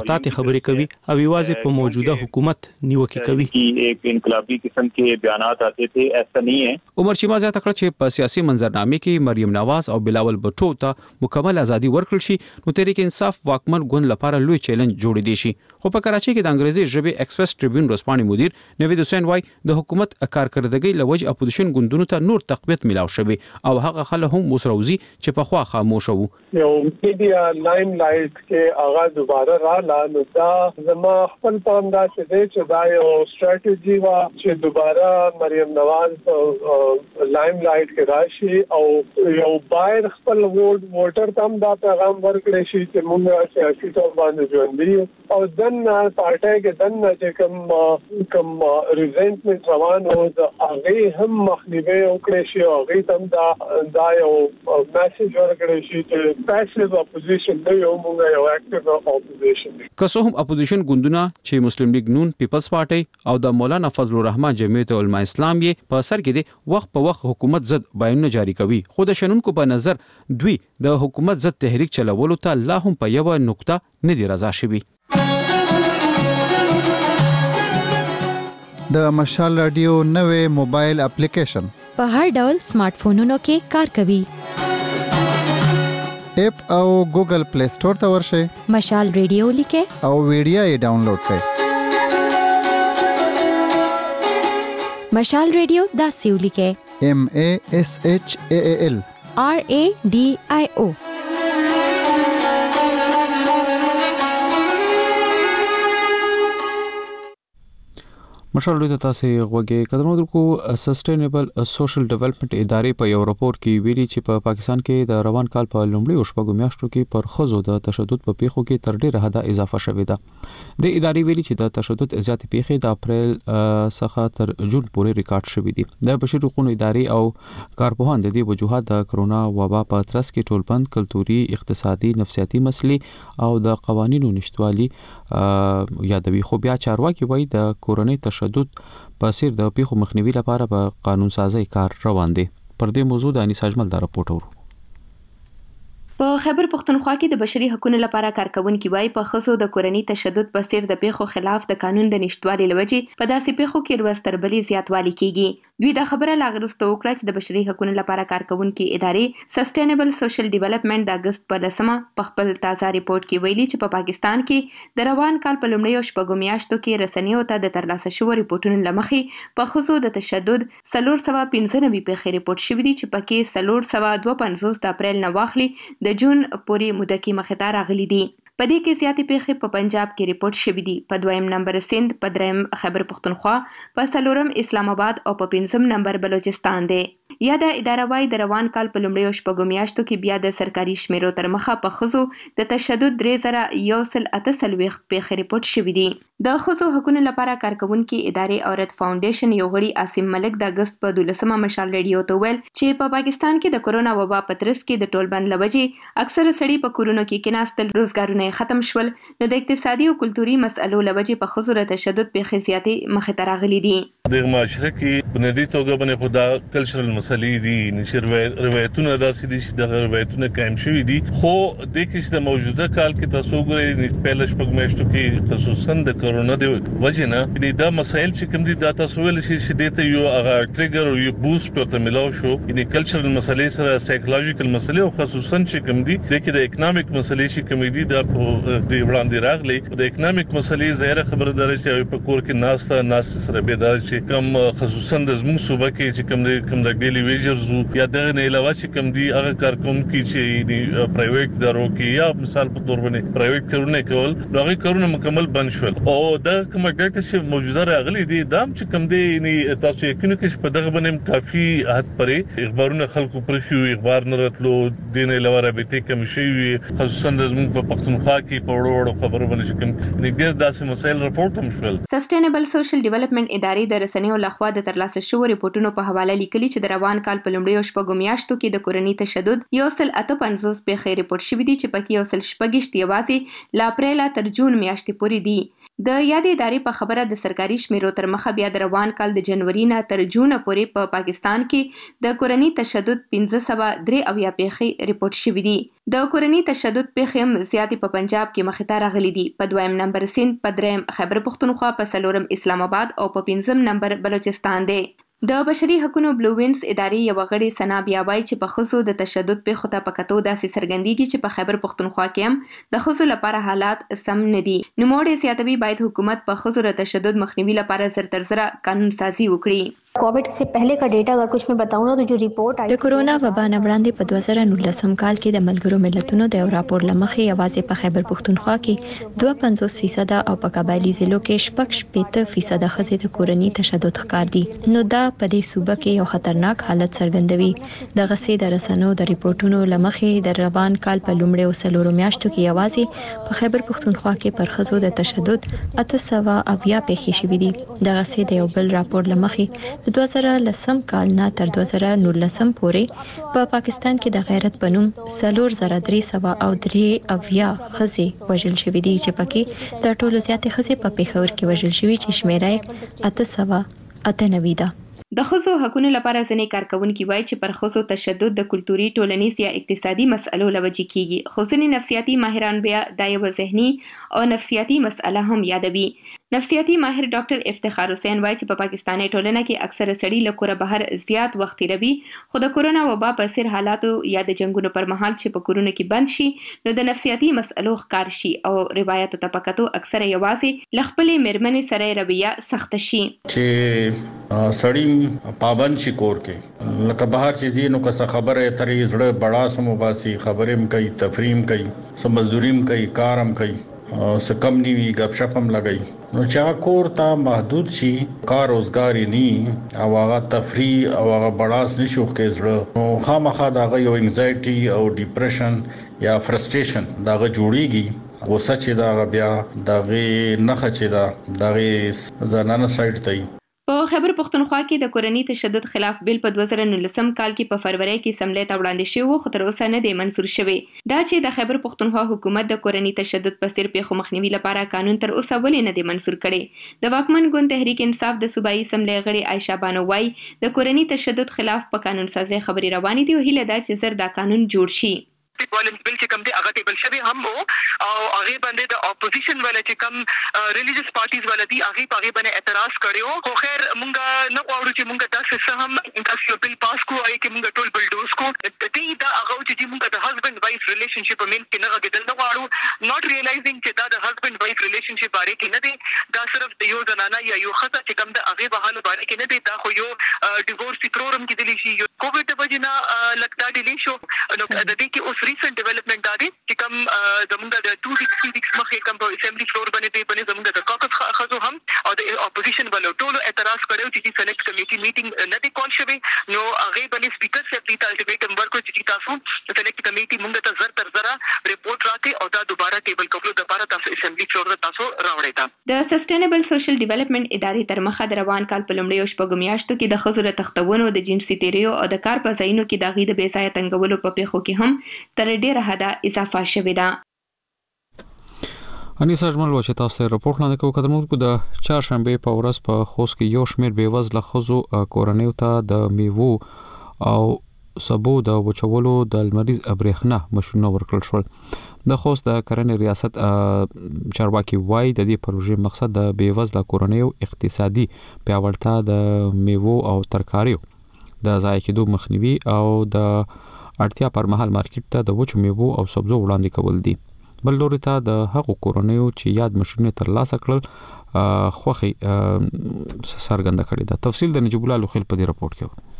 محتاط خبرې کوي او یوازې په موجوده حکومت نیوکه کوي. ایک انقلابی قسم کے بیانات آتے تھے، ایسا نہیں ہے. عمر چیما زیاته کړ چې په سیاسي منظرنامه کې مریم نواز او بلاول بټو ته مکمل ازادي ورکړل شي نو تحریک انصاف واکمن ګوند لپاره لوی چیلنج جوړ دی شي. خو په کراچي کې د انګریزي ژبې ایکسپریس ټریبیون ورسپانې مدیر نوید حسین وای د حکومت کارکردګۍ لوجه اپوزیشن ګوندونو ته نور تقویت ملاو شوی او هغه خلک هم وسروزي چې په خوا خاموش وو. یو میډیا لایم لایټ کې هغه دوباره را نو دا زما خپل پام دا چې دا یو ستراتیژي وا چې دوباره مریم نواز لایم لایټ کې راشي او یو باید خپل ووټ ووټر تم دا پیغام ورکړي شي چې موږ سیاسي تور باندې ژوندۍ او دن پارټي کې دن چې کوم کوم ریزنټمنت روان او هغه هم مخنیوي وکړي شي او هغه تم دا دا یو میسج ورکړي شي چې پاسیو اپوزیشن دی او موږ یو اکټیو اپوزیشن. که څه هم اپوزیشن ګوندونه چې مسلم لیگ نون، پیپلز پارټي او د مولانا فضل الرحمن جمعیت علماء اسلام یې په سر کې دي وخت په وخت حکومت ضد بیانونه جاری کوي، خو د شنونکو په نظر دوی د حکومت ضد تحریک چلولو ته لا هم په یو نقطه نه دی رضا شوي. د مشال رادیو نوې موبایل اپلیکیشن په هر ډول سمارټ فونونو کې کار کوي. اپ او ګوګل پلی سٹور ته ورشئ، مشال رادیو لیکئ او ویډیو یې ډاونلوډ کړئ. مشال رادیو دا سیو لیکئ M A S H A A L R A D I O. مشال رادیو ته تاسو غوږی قدرمنو درکو سسټینبل سوشل ډیولپمنٹ ادارې په یو راپور کې ویلي چې په پاکستان کې د روان کال په لومړي شپږو میاشتو کې پر ښځو د تشدد په پیښو کې تر ډیره حده اضافه شوې ده. د ادارې ویلي چې د تشدد زیاتې پیښې د اپریل څخه تر جون پورې ریکارډ شوې دي. د بشري حقوقو ادارې او کارپوهان د دې وجوهات د کرونا وبا په ترڅ کې ټولبند کلتوري، اقتصادي، نفسیاتي مسلې او د قوانینو نشټوالي یادوي. خو بیا چارواکي وایي د کورنۍ تشدد په سیر د پیښو مخنیوي لپاره په قانون سازي کار روان دي. پر دې موضوع د انیس اجمل دا راپورټ ورو. په خیبر پختونخوا کې د بشري حقوقو لپاره کارکونکي وایي په ښځو د کورنۍ تشدد په څیر د پیښو خلاف د قانون د نشټوالي لوجې په داسې پیښو کې ورځ تر بلې زیاتوالی کیږي. دوی دا خبره لاغرسته وکړه چې د بشري حقوقو لپاره کارکونکي ادارې سسټینبل سوشل ډیولپمنٹ د اگست په لسمه په خپل تازه ریپورت کې ویلي چې په پاکستان کې د روان کال په لومړیو شپږو میاشتو کې رسنیو ته د ترلاسه شوو ریپورتونو له مخې په ښځو د تشدد څلور سوه پنځه نوي پیښې ریپورت شوي دي چې پکې څلور سوه دوه پنځوس د اپریل نه واخلي د جون پورې موده کې مخې ته راغلي دي. په دې کې زیاتې پیښې په پنجاب کې ریپورت شوې دي، په دویم نمبر سند، په دریم خیبر پختونخوا، په څلورم اسلام آباد او په پنځم نمبر بلوچستان دی. یا د اداره وايي د روان کال په لومړیو شپږو میاشتو کې بیا د سرکاري شمیرو تر مخه په ښځو د تشدد درې زره یو سل اته څلوېښت پیښې ریپورت شوي دي. د ښځو حقوقو لپاره کارکونکي ادارې عورت فاونډیشن یو غړي عاصم ملک د اگست په دولسمه مشال ریډیو ته ویل چې په پاکستان کې د کرونا وبا په ترڅ کې د ټولبند لوجې اکثره سړي په کورونو کې کېناستل، روزګارونه ختم شول، نو د اقتصادي او کلتوري مسلو لوجې په ښځو د تشدد پیښې زیاتې مخې ته راغلي دي. د معاشره کې بنیادی توګه باندې خدا کلچرل مسلې دي، نشي روایتونه داسې دي چې د روایتونه قائم شوي دي. خو د کې د موجوده کال کې تاسو ګورئ په لږ میاشتو کې خصوصا د کرونا د وجې نه یعنې دا مسایل چې کوم دي دا تاسو ویل شي چې دې ته یو هغه ټریګر او یو بوست ورته ملاو شو. یعنې کلچرل مسلې سره سایکولوژیکل مسلې او خصوصا چې کوم دي د کې د اکونومیک مسلې چې کوم دي دا په دې وړاندې راغلي. د اکونومیک مسلې ظاهره خبره ده چې په کور کې ناسته ناسته سره بیدار چې کوم خصوصا د زموږ صوبه کې چې کوم د کوم د ډیلی ویجرز یا دغه نه علاوه چې کوم دي هغه کارکونکي چې پرایویټ ادارو کې یا مثال په تور باندې پرایویټ کارونه کول نو هغه کارونه مکمل بند شول. او دا کوم ډاټا چې موجوده راغلي دي دا چې کوم دي یعنی تاسو یقین کې په دغه باندې کافي حد پرې اخبارونه خلکو پر خو اخبار نه راتلو دین علاوه رابطه کم شي خصوصا د زموږ په پښتونخوا کې په وړو وړو خبرو باندې کوم نګر داسې مسایل راپورټ هم شول. سسټینبل سوشل ډیولپمنٹ ادارې د رسنیو لخوا د ترلاسه شوو ریپورتونو په حواله لیکلي چې د روان کال په لومړیو شپږو میاشتو کې د کورني تشدد یو سل اته پنځوس پیښې ریپورت شوي دي چې پکې یو سل شپږیشت یوازې له اپریل تر جون میاشتې پورې دي. د یادې ادارې په خبره د سرکاري شمیرو تر مخه بیا د روان کال د جنوري نه تر جون پورې په پا پاکستان کې د کورني تشدد پنځه سوه درې اویا پیښې ریپورت شوي دي. د کورني تشدد پیښې هم زیاتې په پنجاب کې مخې ته راغلي دي. په دویم نمبر سند، په دریم خیبر پښتونخوا، په څلورم اسلام آباد او په پنځم نمبر بلوچستان دی. د بشري حقوقو بلو وینز ادارې یو غړي سنا بیا وایي چې په ښځو د تشدد پیښو ته په کتو داسې څرګندېږي چې په خیبر پښتونخوا کې هم د ښځو لپاره حالات سم نه دي. نوموړی زیاتوي باید حکومت په ښځو د تشدد مخنیوي لپاره زر تر زره قانون سازي وکړي. کووډ سے پہلے کا ډیټا اگر کچھ میں بتاؤں نا تو جو رپورٹ آئی د کورونا وبا نه وړاندې په دوه زره نولسم کال کې د ملګرو ملتونو د یو راپور لمخې یوازې په خیبر پښتونخوا کې دوه پنځوس فیصد او په قبایلی ضلعو کې شپږ شپېته فیصد ښځې د کورني تشدد ښکار دي. نو دا په دې صوبه کې یو خطرناک حالت څرګندوي. دغه سي د رسنیو د ریپورتونو لمخې د روان کال په لومړیو څلورو میاشتو کې یوازې په خیبر پښتونخوا کې پر ښځو د تشدد اته سوه اویا پیښې شوې دي. دغه سي د یو بل راپور لمخې د دوه زره لسم کال نه تر دوه زره نولسم پورې په پاکستان کې د غیرت په نوم څلور زره درې سوه او درې اویا ښځې وژل شوې دي چې پکې تر ټولو زیاتې ښځې په پېښور کې وژل شوې چې شمیره یې اته سوه اته نوي ده. د ښځو حقوقو لپاره ځینې کارکونکي وایي چې پر ښځو تشدد د کلتوري، ټولنیز یا اقتصادي مسئلو له وجې کیږي. خو ځینې نفسیاتي ماهران بیا دا یوه ذهني او نفسیاتي مسئله هم یادوي. نفسیاتي ماهر ډاکټر افتخار حسین وایي چې په پاکستاني ټولنه کې اکثره سړي له کوره بهر زیات وخت تیروي. خو د کورونا وبا په څېر حالاتو یا د جنګونو پر مهال چې په کورونو کې بند شي نو د نفسیاتي مسئلو ښکار شي او روایتو ته په کتو اکثره یوازې له خپلې مېرمنې سره رویه سخته شي چې سړی پابند شي کور کې لکه بهر چې زینو که خبره ترې زړه بڑا سم وباسي، خبرې هم کوي، تفریح هم کوي، سم مزدوري هم کوي، کار هم کوي، څه کم نه وي، غپ شپ هم لګي. نو چې کور ته محدود شي، کار روزګار نه او هغه تفریح او هغه بڑاس نشو کې زړه، نو خامخا دغه یو انزایټي او ډیپریشن یا فرستریشن دغه جوړیږي. غوسه چې دا بیا دغه نخ چې دا دغه زنانه سایډ ته په خیبر پښتونخوا کې د کورني تشدد خلاف بیل په دوه زره نولسم کال کې په فروری کې سملې ته وړاندې شوی، خو تر اوسه نه دی منظور شوی. دا چې د خیبر پښتونخوا حکومت د کورني تشدد په څیر پیښو مخنیوي لپاره قانون تر اوسه ولې نه دی منظور کړی. د واکمن ګوند تحریک انصاف د صوبایي سملې غړي عایشه بانو وايي د کورني تشدد خلاف په قانون سازي خبري روانې دي او هیله ده چې زر دا قانون جوړ شي. وایلنس بل چې کوم دی هغه ټیبل شوی هم وو او هغه باندې د اپوزیشن ولا چې کوم ریلیجیس پارټیز ولا دي هغه په هغه باندې اعتراض کړو. خو خیر مونږ نه غواړو چې مونږ تاسو سره هم تاسو بل پاس کوو اې کې مونږ ټول بلډوز کو د دې دا هغه چې مونږ د هسبند وایف ریلیشنشپ مين کې نه غږدل نه غواړو، ناٹ ریلایزینګ چې دا د هسبند وایف ریلیشنشپ باره کې نه دی، دا صرف د یو زنانه یا یو خزه چې کوم د هغه په حال باره کې نه دی، دا خو یو ډیورس پروګرام کې دلی شي. یو کووډ د وجې نه لګتا دی شو نو د دې کې اوس ریسنت ډیولپمنٹ دا دی چې کوم زمونږ د ټو ویکس ټو ویکس مخکې کوم په اسمبلی فلور باندې دی باندې زمونږ د کاکس خزو هم او د اپوزیشن ولو ټول اعتراض کړو چې سلیکټ کمیټي میټینګ نه دی کول شوی. نو هغه باندې سپیکر صاحب دې ته الټیمیټم ورکړ چې تاسو سلیکټ کمیټي مونږ ته زر تر زره ریپورت راکړي او دا دوباره ټیبل کولو لپاره تاسو اسمبلی فلور ته تاسو راوړی تا. د سسټینبل سوشل ډیولپمنٹ ادارې تر مخه د روان کال په لومړیو شپږو میاشتو کې د ښځو د تختونو، د جنسي تیریو او د کار په ځایونو کې د غي د بې ځایه تنګولو په پیښو کې هم تر ډیره حده اضافه شوې ده. اني ساجمل و چې تاسو ته راپورټ لاندې کوو کډمو د چهارشنبه په ورځ په خوست کې یو شمېر بیوزله ښځو کورنیو ته د میوو او سبو د وچولو د لمریز برېښنا ماشینونه ورکړل شول. د خوست د کرنې ریاست چارواکي وایي د دې پروژې مقصد د بیوزله کورنیو اقتصادي پیاوړتیا، د میوو او ترکاریو د ضایع کېدو مخنیوي او د اړتیا پر مهال مارکیټ ته د وچو میوو او سبزو وړاندې کول دي. بل لوري ته د هغو کورنیو چې یاد ماشینونه ترلاسه کړل خوخي سرګند کړي ده. تفصیل د نجیب الله لوخیل په دې راپورټ کې.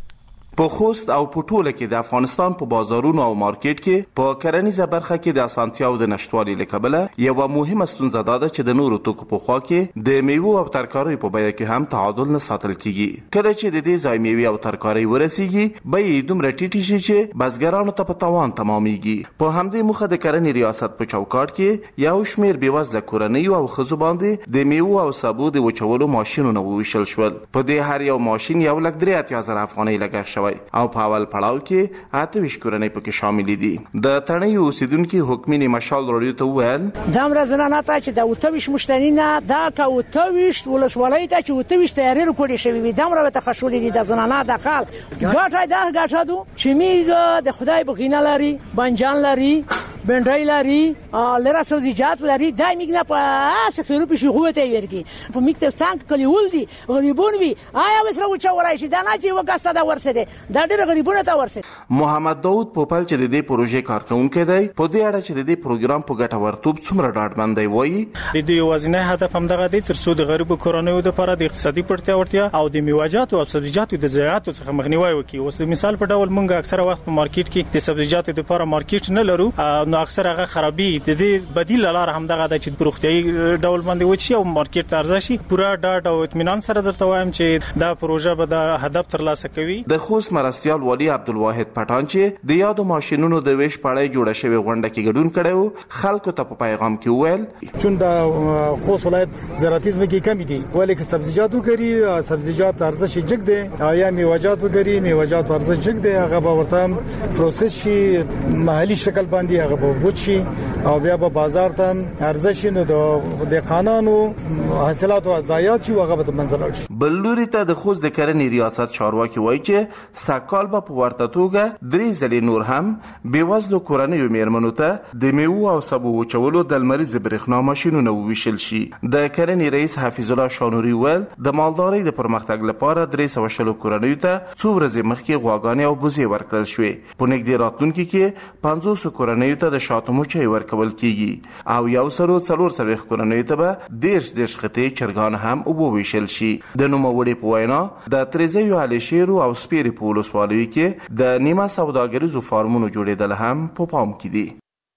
په خوست او په ټوله کې د افغانستان په بازارونو او مارکیټ کې په کرنیزه برخه کې د اسانتیاو د نشټوالي له کبله یوه مهمه ستونزه دا ده چې د نورو توکو په خوا کې د میوو او ترکاریو په بیه کې هم تعادل نه ساتل کیږي. کله چې د دې ځای میوې او ترکاري ورسیږي بیې یې دومره ټیټې شي چې بزګرانو ته په تاوان تمامیږي. په همدې موخه د کرنې ریاست په چوکاټ کې یو شمېر بېوزله کورنیو او ښځو باندې د میوو او سبو د وچولو ماشینونه وویشل شول. په دې هر یو ماشین یو لک درې اتیا زره افغانۍ لګښت او په اول پړاو کې اته ویشت کورنۍ پکې شامل دي. د تڼۍ اوسیدونکي حکمینې مشال راډیو ته وویل دا امر زنانه ته چې د اوته ویشت مشتري نه دا که اوته ویشت ولسوالۍ ته چې اوته ویشت تیاري رکوډې شوي وي دا امر ته خښولې دي د زنانه د خلک ګټه دا ګټه دو چې میږه د خدای بخینه لري بنجان لري بنډای لري لره سبزیجات لري دا میګ نه په اسه خیرو په شغوه ته ورکی په میګ ته ستانک کلی ولدي غریبون وي آیا وسره وچا ولای شي دا نه چې وګسته دا ورسره دا ډېر غریبونه ته ورسره. محمد داود پوپل چې د دې پروژې کارکونکي دی په دې اړه چې د دې پروګرام په ګټه ورتوب څومره ډاډمن دی وایي د دې یوازینی هدف همدغه دی ترڅو د غریبو کورنیو لپاره د اقتصادي پړتیا ورتیا او د میوه‌جاتو او سبزیجاتو د ضایعاتو څخه مخنیوي وکړي. اوس د مثال په ډول مونږ اکثره وخت په مارکیټ کې د سبزیجاتو لپاره مارکیټ نه لرو نو اکثره هغه خرابي د دې بدیل لاره همدغه د چې پروختیاي ډول باندې وچی او مارکیټ ته ارزشي پورا ډاټ او اطمینان سره درته وایم چې دا پروژه به د هدف ترلاسه کوي. د خوست مرستيال ولی عبدالواحد پټان چې د یادو ماشینونو د ویش پړای جوړه شوی غونډه کې ګډون کړو خلکو ته په پیغام کې وویل چون د خوست ولایت زراعتیزم کې کمی دي ولی که سبزیجاتو کری سبزیجات ارزش جګ دي یا میوه‌جات وګری میوه‌جات ارزش جګ دي هغه به ورته پروسس شي محلي شکل باندې هغه به وچی او بیا په بازار ته ارزش نو د قانونو حاصلاتو ضایعات شي هغه به منځ راځي. بلوري ته د خوست د کرنې ریاست چارواکي وایي چې سکهال به په ورته توګه درې ځلې نور هم بېوزلو کورنیو میرمنو ته د میوو او سبو وچولو د لمریزې برېښنا ماشینونه وویشل شي. د کرنې رئیس حفیظ الله شانوري ویل د مالدارۍ د پرمختګ لپاره درې سوه شلو کورنیو ته څو ورځې مخکې غواګانې او بوزې ورکړل شوې. په نږدې راتلونکي کې پنځوسو کورنیو ته د شاتو مچۍ ورکول کیږي او یو سلو څلور څلوېښت کورنیو ته به دېرش دېرش قطعې چرګان هم وویشل شي. د نوموړي په وینا د تریزیو هلیشیرو او سپیرې په ولسوالیو کې د نیمه سوداګریزو فارمونو جوړېدل هم په پام کې دي.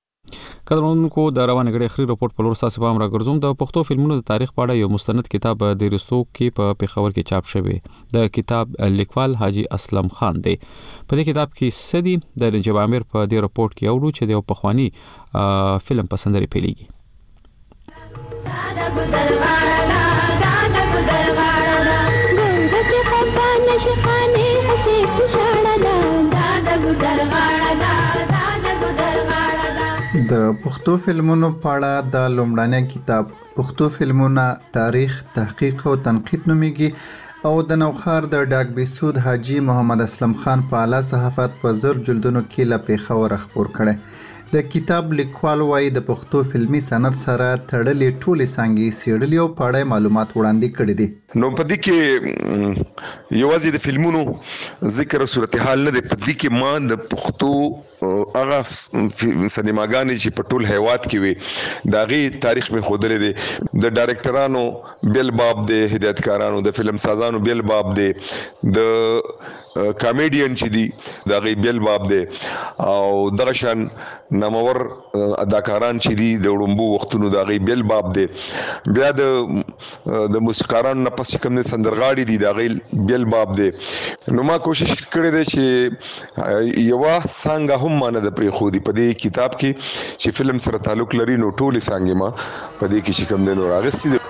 قدرمنونکو د روانه غړي اخري رپورت په لور ساسي پام را ګرځوم. د پښتو فلمونو د تاریخ په اړه یو مستند کتاب د رستو کې په پیښور کې چاپ شوی. د کتاب لیکوال حاجی اسلم خان دی. په دې کتاب کې سدي د نجیب عامر په دې رپورت کې اورو چې د پخوانی فلم پسندري پیليږي. د پښتو فلمونو په اړه د لومړنی کتاب پښتو فلمونه تاریخ تحقیق او تنقید نومیږي او د نوخار د ډاک بیسود حاجی محمد اسلم خان په اعلی صحافت په زر جلدونو کې له پیښور خبر کړي. د کتاب لیکوال وايي د پښتو فلمي صنعت سره تړلې ټولې څانګې څېړلې او په اړه معلومات وړاندې کړي دي. نو په دې کې یوازې د فلمونو ذکر صورتحال نه دی، په دې کې ما د پښتو هغه سینماګانې چې په ټول هیواد کې وي د هغې تاریخ مې ښودلی دی. د ډایرکټرانو بیل باب دی، هدایتکارانو د فلم سازانو بیل باب دی، د کامیډین چې دي د هغې بیل باب دی، او دغه شان نامور اداکاران چې دي د وړومبو وختونو د هغې بیل باب دی. بیا د د موسیقارانو نه پس چې کوم دی سندرغاړي دي د هغې بیل باب دی. نو ما کوشش کړی دی چې یوه څانګه هم ما نه ده پرېښودي په دې کتاب کې چې فلم سره تعلق لري، نو ټولې څانګې ما په دې کې چې کوم دی نو راغستې دي.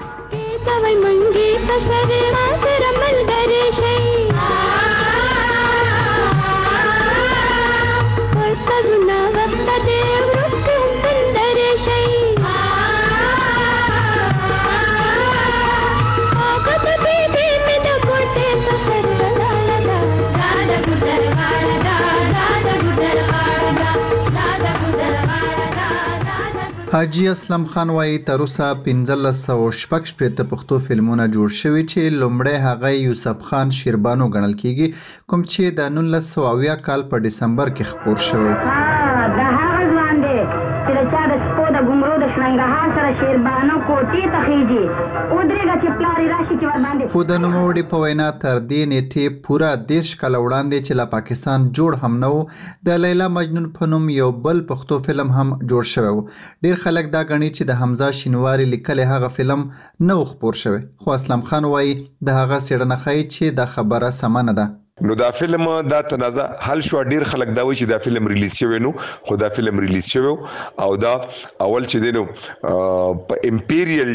حاجی اسلم خان وايي تر اوسه پنځلس سوه شپږ شپېته پښتو فلمونه جوړ شوي چې لومړی هغه یوسف خان شیربانو ګڼل کیږي کوم چې د نولس سوه اویا کال په ډسمبر کې خپور شوی. د هغه ځوان دی چې د چا د سپو د ګمرو د ننګرهار سره شیربانو کوټې ته خېږي ودرېږه چې پلار یې راشي چې ورباندې. خو د نوموړي په وینا تر دې نیټې پوره دېرش کاله وړاندې چې له پاکستان جوړ هم نه و د لیلا مجنون په نوم یو بل پښتو فلم هم جوړ شوی و. ډېر خلک دا ګڼي چې د حمزه شینواري لیکلی هغه فلم نه و خپور شوی، خو اسلم خان وایي د هغه څېړنه ښایي چې دا خبره سمه نه ده. نو دا فلم دا تنازع حل شو. ډیر خلک دا وایي چې دا فلم ریلیز شوی نو، خو دا فلم ریلیز شوی او دا اول چې دینو په امپیریل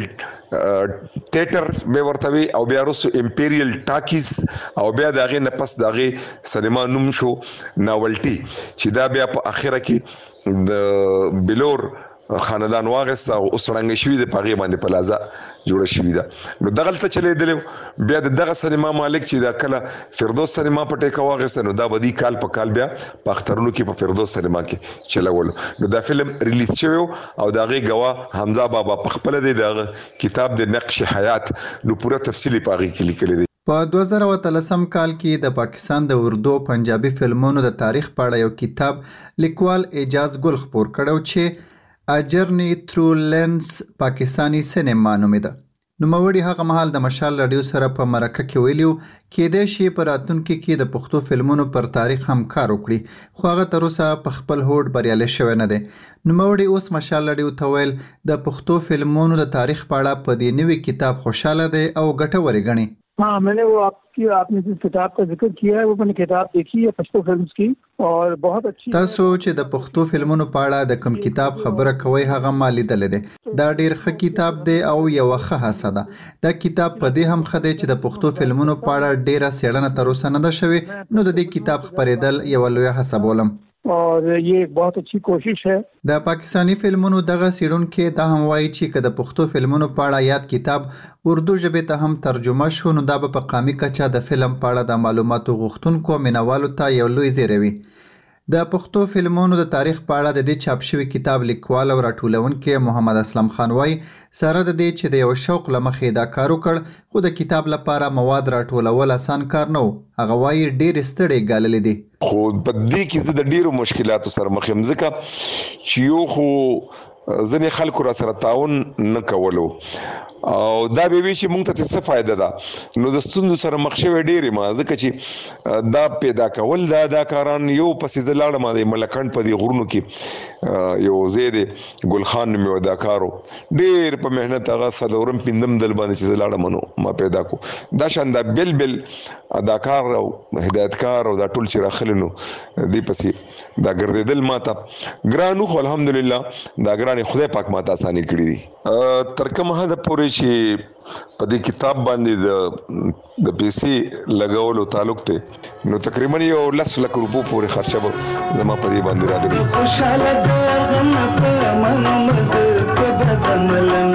تیاتر به ورته وي او بیا وروسته امپیریل ټاکیز او بیا د هغې نه پس د هغې سینما نوم شو ناولټي، چې دا بیا په اخره کې د بلور خاندان واغسته او اوس ړنګه شوي ده، په هغې باندې پلازا جوړه شوې ده. نو دغلته چلیدلی بیا د دغه سینما مالک چې دا کله فردوس سینما په ټیکه واغسته نو دا به دي کال په کال بیا په اخترونو کې په فردوس سینما کې چلولو. نو دا فلم ریلیز شوی او د هغې ګواه حمزه بابا په خپله دی د هغه کتاب د نقش حیات نو پوره تفصیل یې په هغې کې لیکلی دی. په دوه زره اتلسم کال کې د پاکستان د اردو پنجابي فلمونو د تاریخ په اړه یو کتاب لیکوال اعجاز ګل خپور کړی چې A Journey Through Lens پاکستانی سینما نومېده. نوموړي هغه مهال د مشال راډیو سره په مرکه کې ویلي و کیدای شي په راتلونکي کې د پښتو فلمونو پر تاریخ هم کار وکړي، خو هغه تر اوسه په خپل هوډ بریالی شوی نه دی. نوموړي اوس مشال راډیو ته ویل د پښتو فلمونو د تاریخ په اړه په دې نوي کتاب خوشحاله دی او ګټورې ګڼي. हाँ, मैंने वो आपकी आपने जिस किताब का जिक्र किया है वो मैंने किताब देखी है पश्तो फिल्म्स की और बहुत अच्छी. تاسو چې د پښتو فلمونو په اړه د کوم کتاب خبره کوئ هغه ما لیدلی دی. دا ډیر ښه کتاب دی او یوه ښه هڅه ده. دا کتاب په دې هم ښه دی چې د پښتو فلمونو په اړه ډیره څېړنه تر اوسه نه ده شوې، نو د دې کتاب خپرېدل یوه لویه هڅه بولم. और ये एक बहुत अच्छी कोशिश है. د پاکستانی فلمونو دغه څېړونکي دا هم وایي چې که د پښتو فلمونو په اړه یاد کتاب اردو ژبې ته هم ترجمه شو نو دا به په قامي کچه د فلم په اړه د معلوماتو غوښتونکو مینوالو ته یو لوی زیری وي. د پښتو فلمونو د تاریخ په اړه د دې چاپ شوي کتاب لیکوال او راټولونکی محمد اسلم خان وایي سره د دې چې د یو شوق له مخې دا کار وکړ، خو د کتاب لپاره مواد راټولول اسان کار نه و. هغه وایي ډېرې ستړې ګاللې دي. خو په دې کې زه د ډیرو مشکلاتو سره مخ یم، ځکه چې یو خو ځینې خلکو را سره تعاون نه کولو او دا به وي چې موږ ته څه فایده ده. نو د ستونزو سره مخ شوی ډېرې ما، ځکه چې دا پیدا کول دا اداکاران یو پسې زه لاړم د ملکنډ په دې غرونو کې یو ځای دی ګل خان نوم یو اداکار و، ډېر په محنت هغه څلورم پنځم دل باندې چې زه لاړم نو ما پیدا کو. دا شان دا بل بل اداکار او هدایتکار او دا ټول چې راخلي نو دې پسې دا ګرځېدل ما ته ګران و، خو الحمدلله دا ګرانې خدای پاک ما ته اساني کړي دي. تر کومه حده پورې چې په دې کتاب باندې د د پیسې لګولو تعلق ته نو تقریبا یو لس لک روپو پورې خرچه به زما په دې باندې راغلي. خوشاله د غم په من مزه په بدملن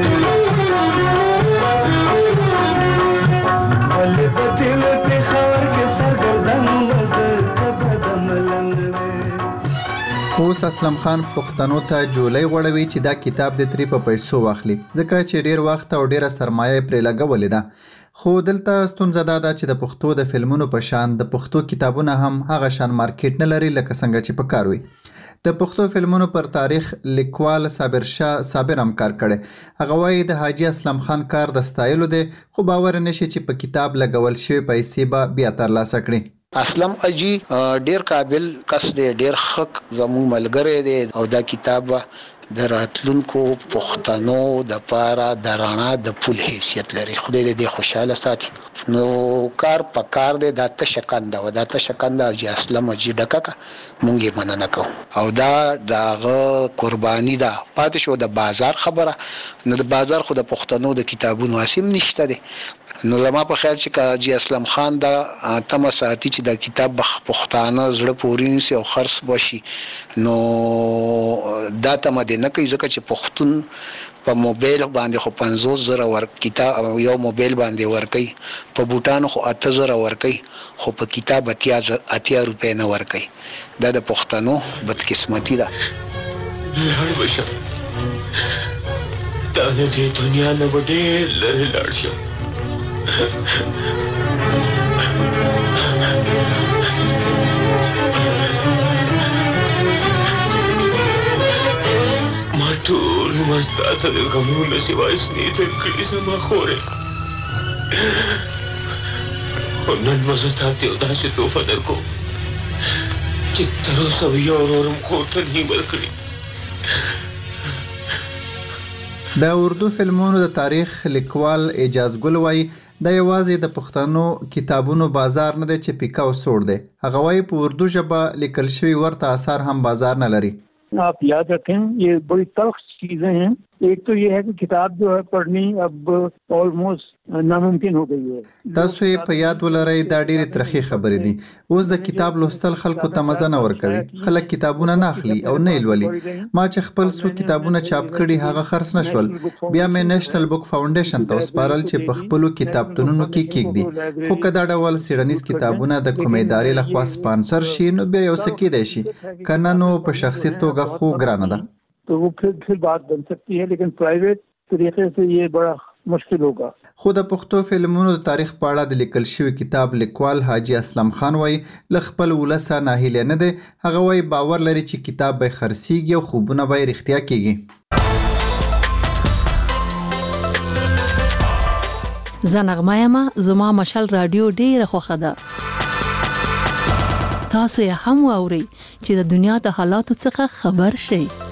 ولې بدل په خور کې سرګردن مزه په بدملن. اوس اسلم خان پښتنو ته جولای غوړوي چې دا کتاب د تری په پیسو واخلي، ځکه چې ډیر وخت او ډیره سرمایه پرې لګولې ده. خو دلته ستونزه دا ده چې د پښتو د فلمونو په شان د پښتو کتابونه هم هغه شان مارکیټ نه لري لکه څنګه چې په کار وي. د پښتو فلمونو پر تاریخ لیکوال صابر شاه صابر هم کار کړی. هغه وایي د حاجي اسلم خان کار د ستایلو دی، خو باور نشي چې په کتاب لګول شوی پیسې به بیا ترلاسه کړي. اسلم اجي ډیر قابل کس دی، ډیر حق زموږ ملګری دی او دا کتاب د راتلونکو پښتنو د پاره د رڼا د پل حیثیت لري. خدای دې خوشاله ساتي. نو کار په کار دی، دا تشکنده و دا تشکنده اجي اسلم اجي ډکه مونږ یې مننه کوو او دا دغه قرباني ده. پاتې شو د بازار خبره، نو د بازار خو د پښتنو د کتابونو اسیم نشته دی. نو زما په خیال چې اجي اسلم خان دا تمه ساتي چې دا کتاب پښتانه زړه پورې نشي او خرڅ بشي، نو دا تمه دې نه کوي، ځکه چې پښتون په موبایل باندې خو پنځوس زره ور کتاب یو موبایل باندې ورکي، په بوټانو خو اته زره ورکي، خو په کتاب اتیا اتیا روپۍ نه ورکي. دا د پښتنو بدقسمتي ده. لاړ بشه دا د دې دنیا نه به ډېر لرې لاړ شم. ما ټول عمر ستاسو د غمونو سوا سنې درکړې زما خورې او نن به زه تا ته یو داسې تحفه درکوم چې تر اوسه به یو ورور م کور ته نه ورکړي. د اردو فلمونو د تاریخ لیکوال اعجاز ګل وایي دا یوازې د پښتنو کتابونو بازار نه دی چې پیکا او سوړ دی. هغه وایي په اردو ژبه لیکل شوي ورته اثار هم بازار نه لري. आप याद रखें ये बड़ी तल्ख चीजें हैं. एक तो ये है कि किताब जो है पढ़नी अब ऑलमोस्ट नामुमकिन हो गई है. تاسو یې په یاد ولرئ دا ډېرې ترخې خبرې دي. اوس د کتاب لوستل خلکو ته مزه نه ورکوي. خلک کتابونه نه اخلي او نه یې لولي. ما چې خپل څو کتابونه چاپ کړي هغه خرڅ نه شول. بیا مې نېشنل بک فاونډیشن ته وسپارل چې په خپلو کتابتونونو کې کېږدي. خو که دا ډول څېړنیز کتابونه د کومې ادارې لخوا سپانسر شي نو بیا یو څه کېدی شي. که نه نو په شخصي توګه خو ګرانه ده. तो वो फिर फिर बात बन सकती है लेकिन प्राइवेट तरीके से ये बड़ा मुश्किल होगा. خو د پښتو فلمونو د تاریخ په اړه د لیکل شوی کتاب لیکوال حاجی اسلم خان وایي له خپل ولسه ناهیلی نه دی. هغه وایي باور لري چې کتاب به خرڅیږي او خوبونه به یې رښتیا کیږي. زه نغمه یم. زما مشال رادیو ډیره خوښه ده. تاسو یې هم واورئ چې د دنیا د حالاتو څخه خبر شئ.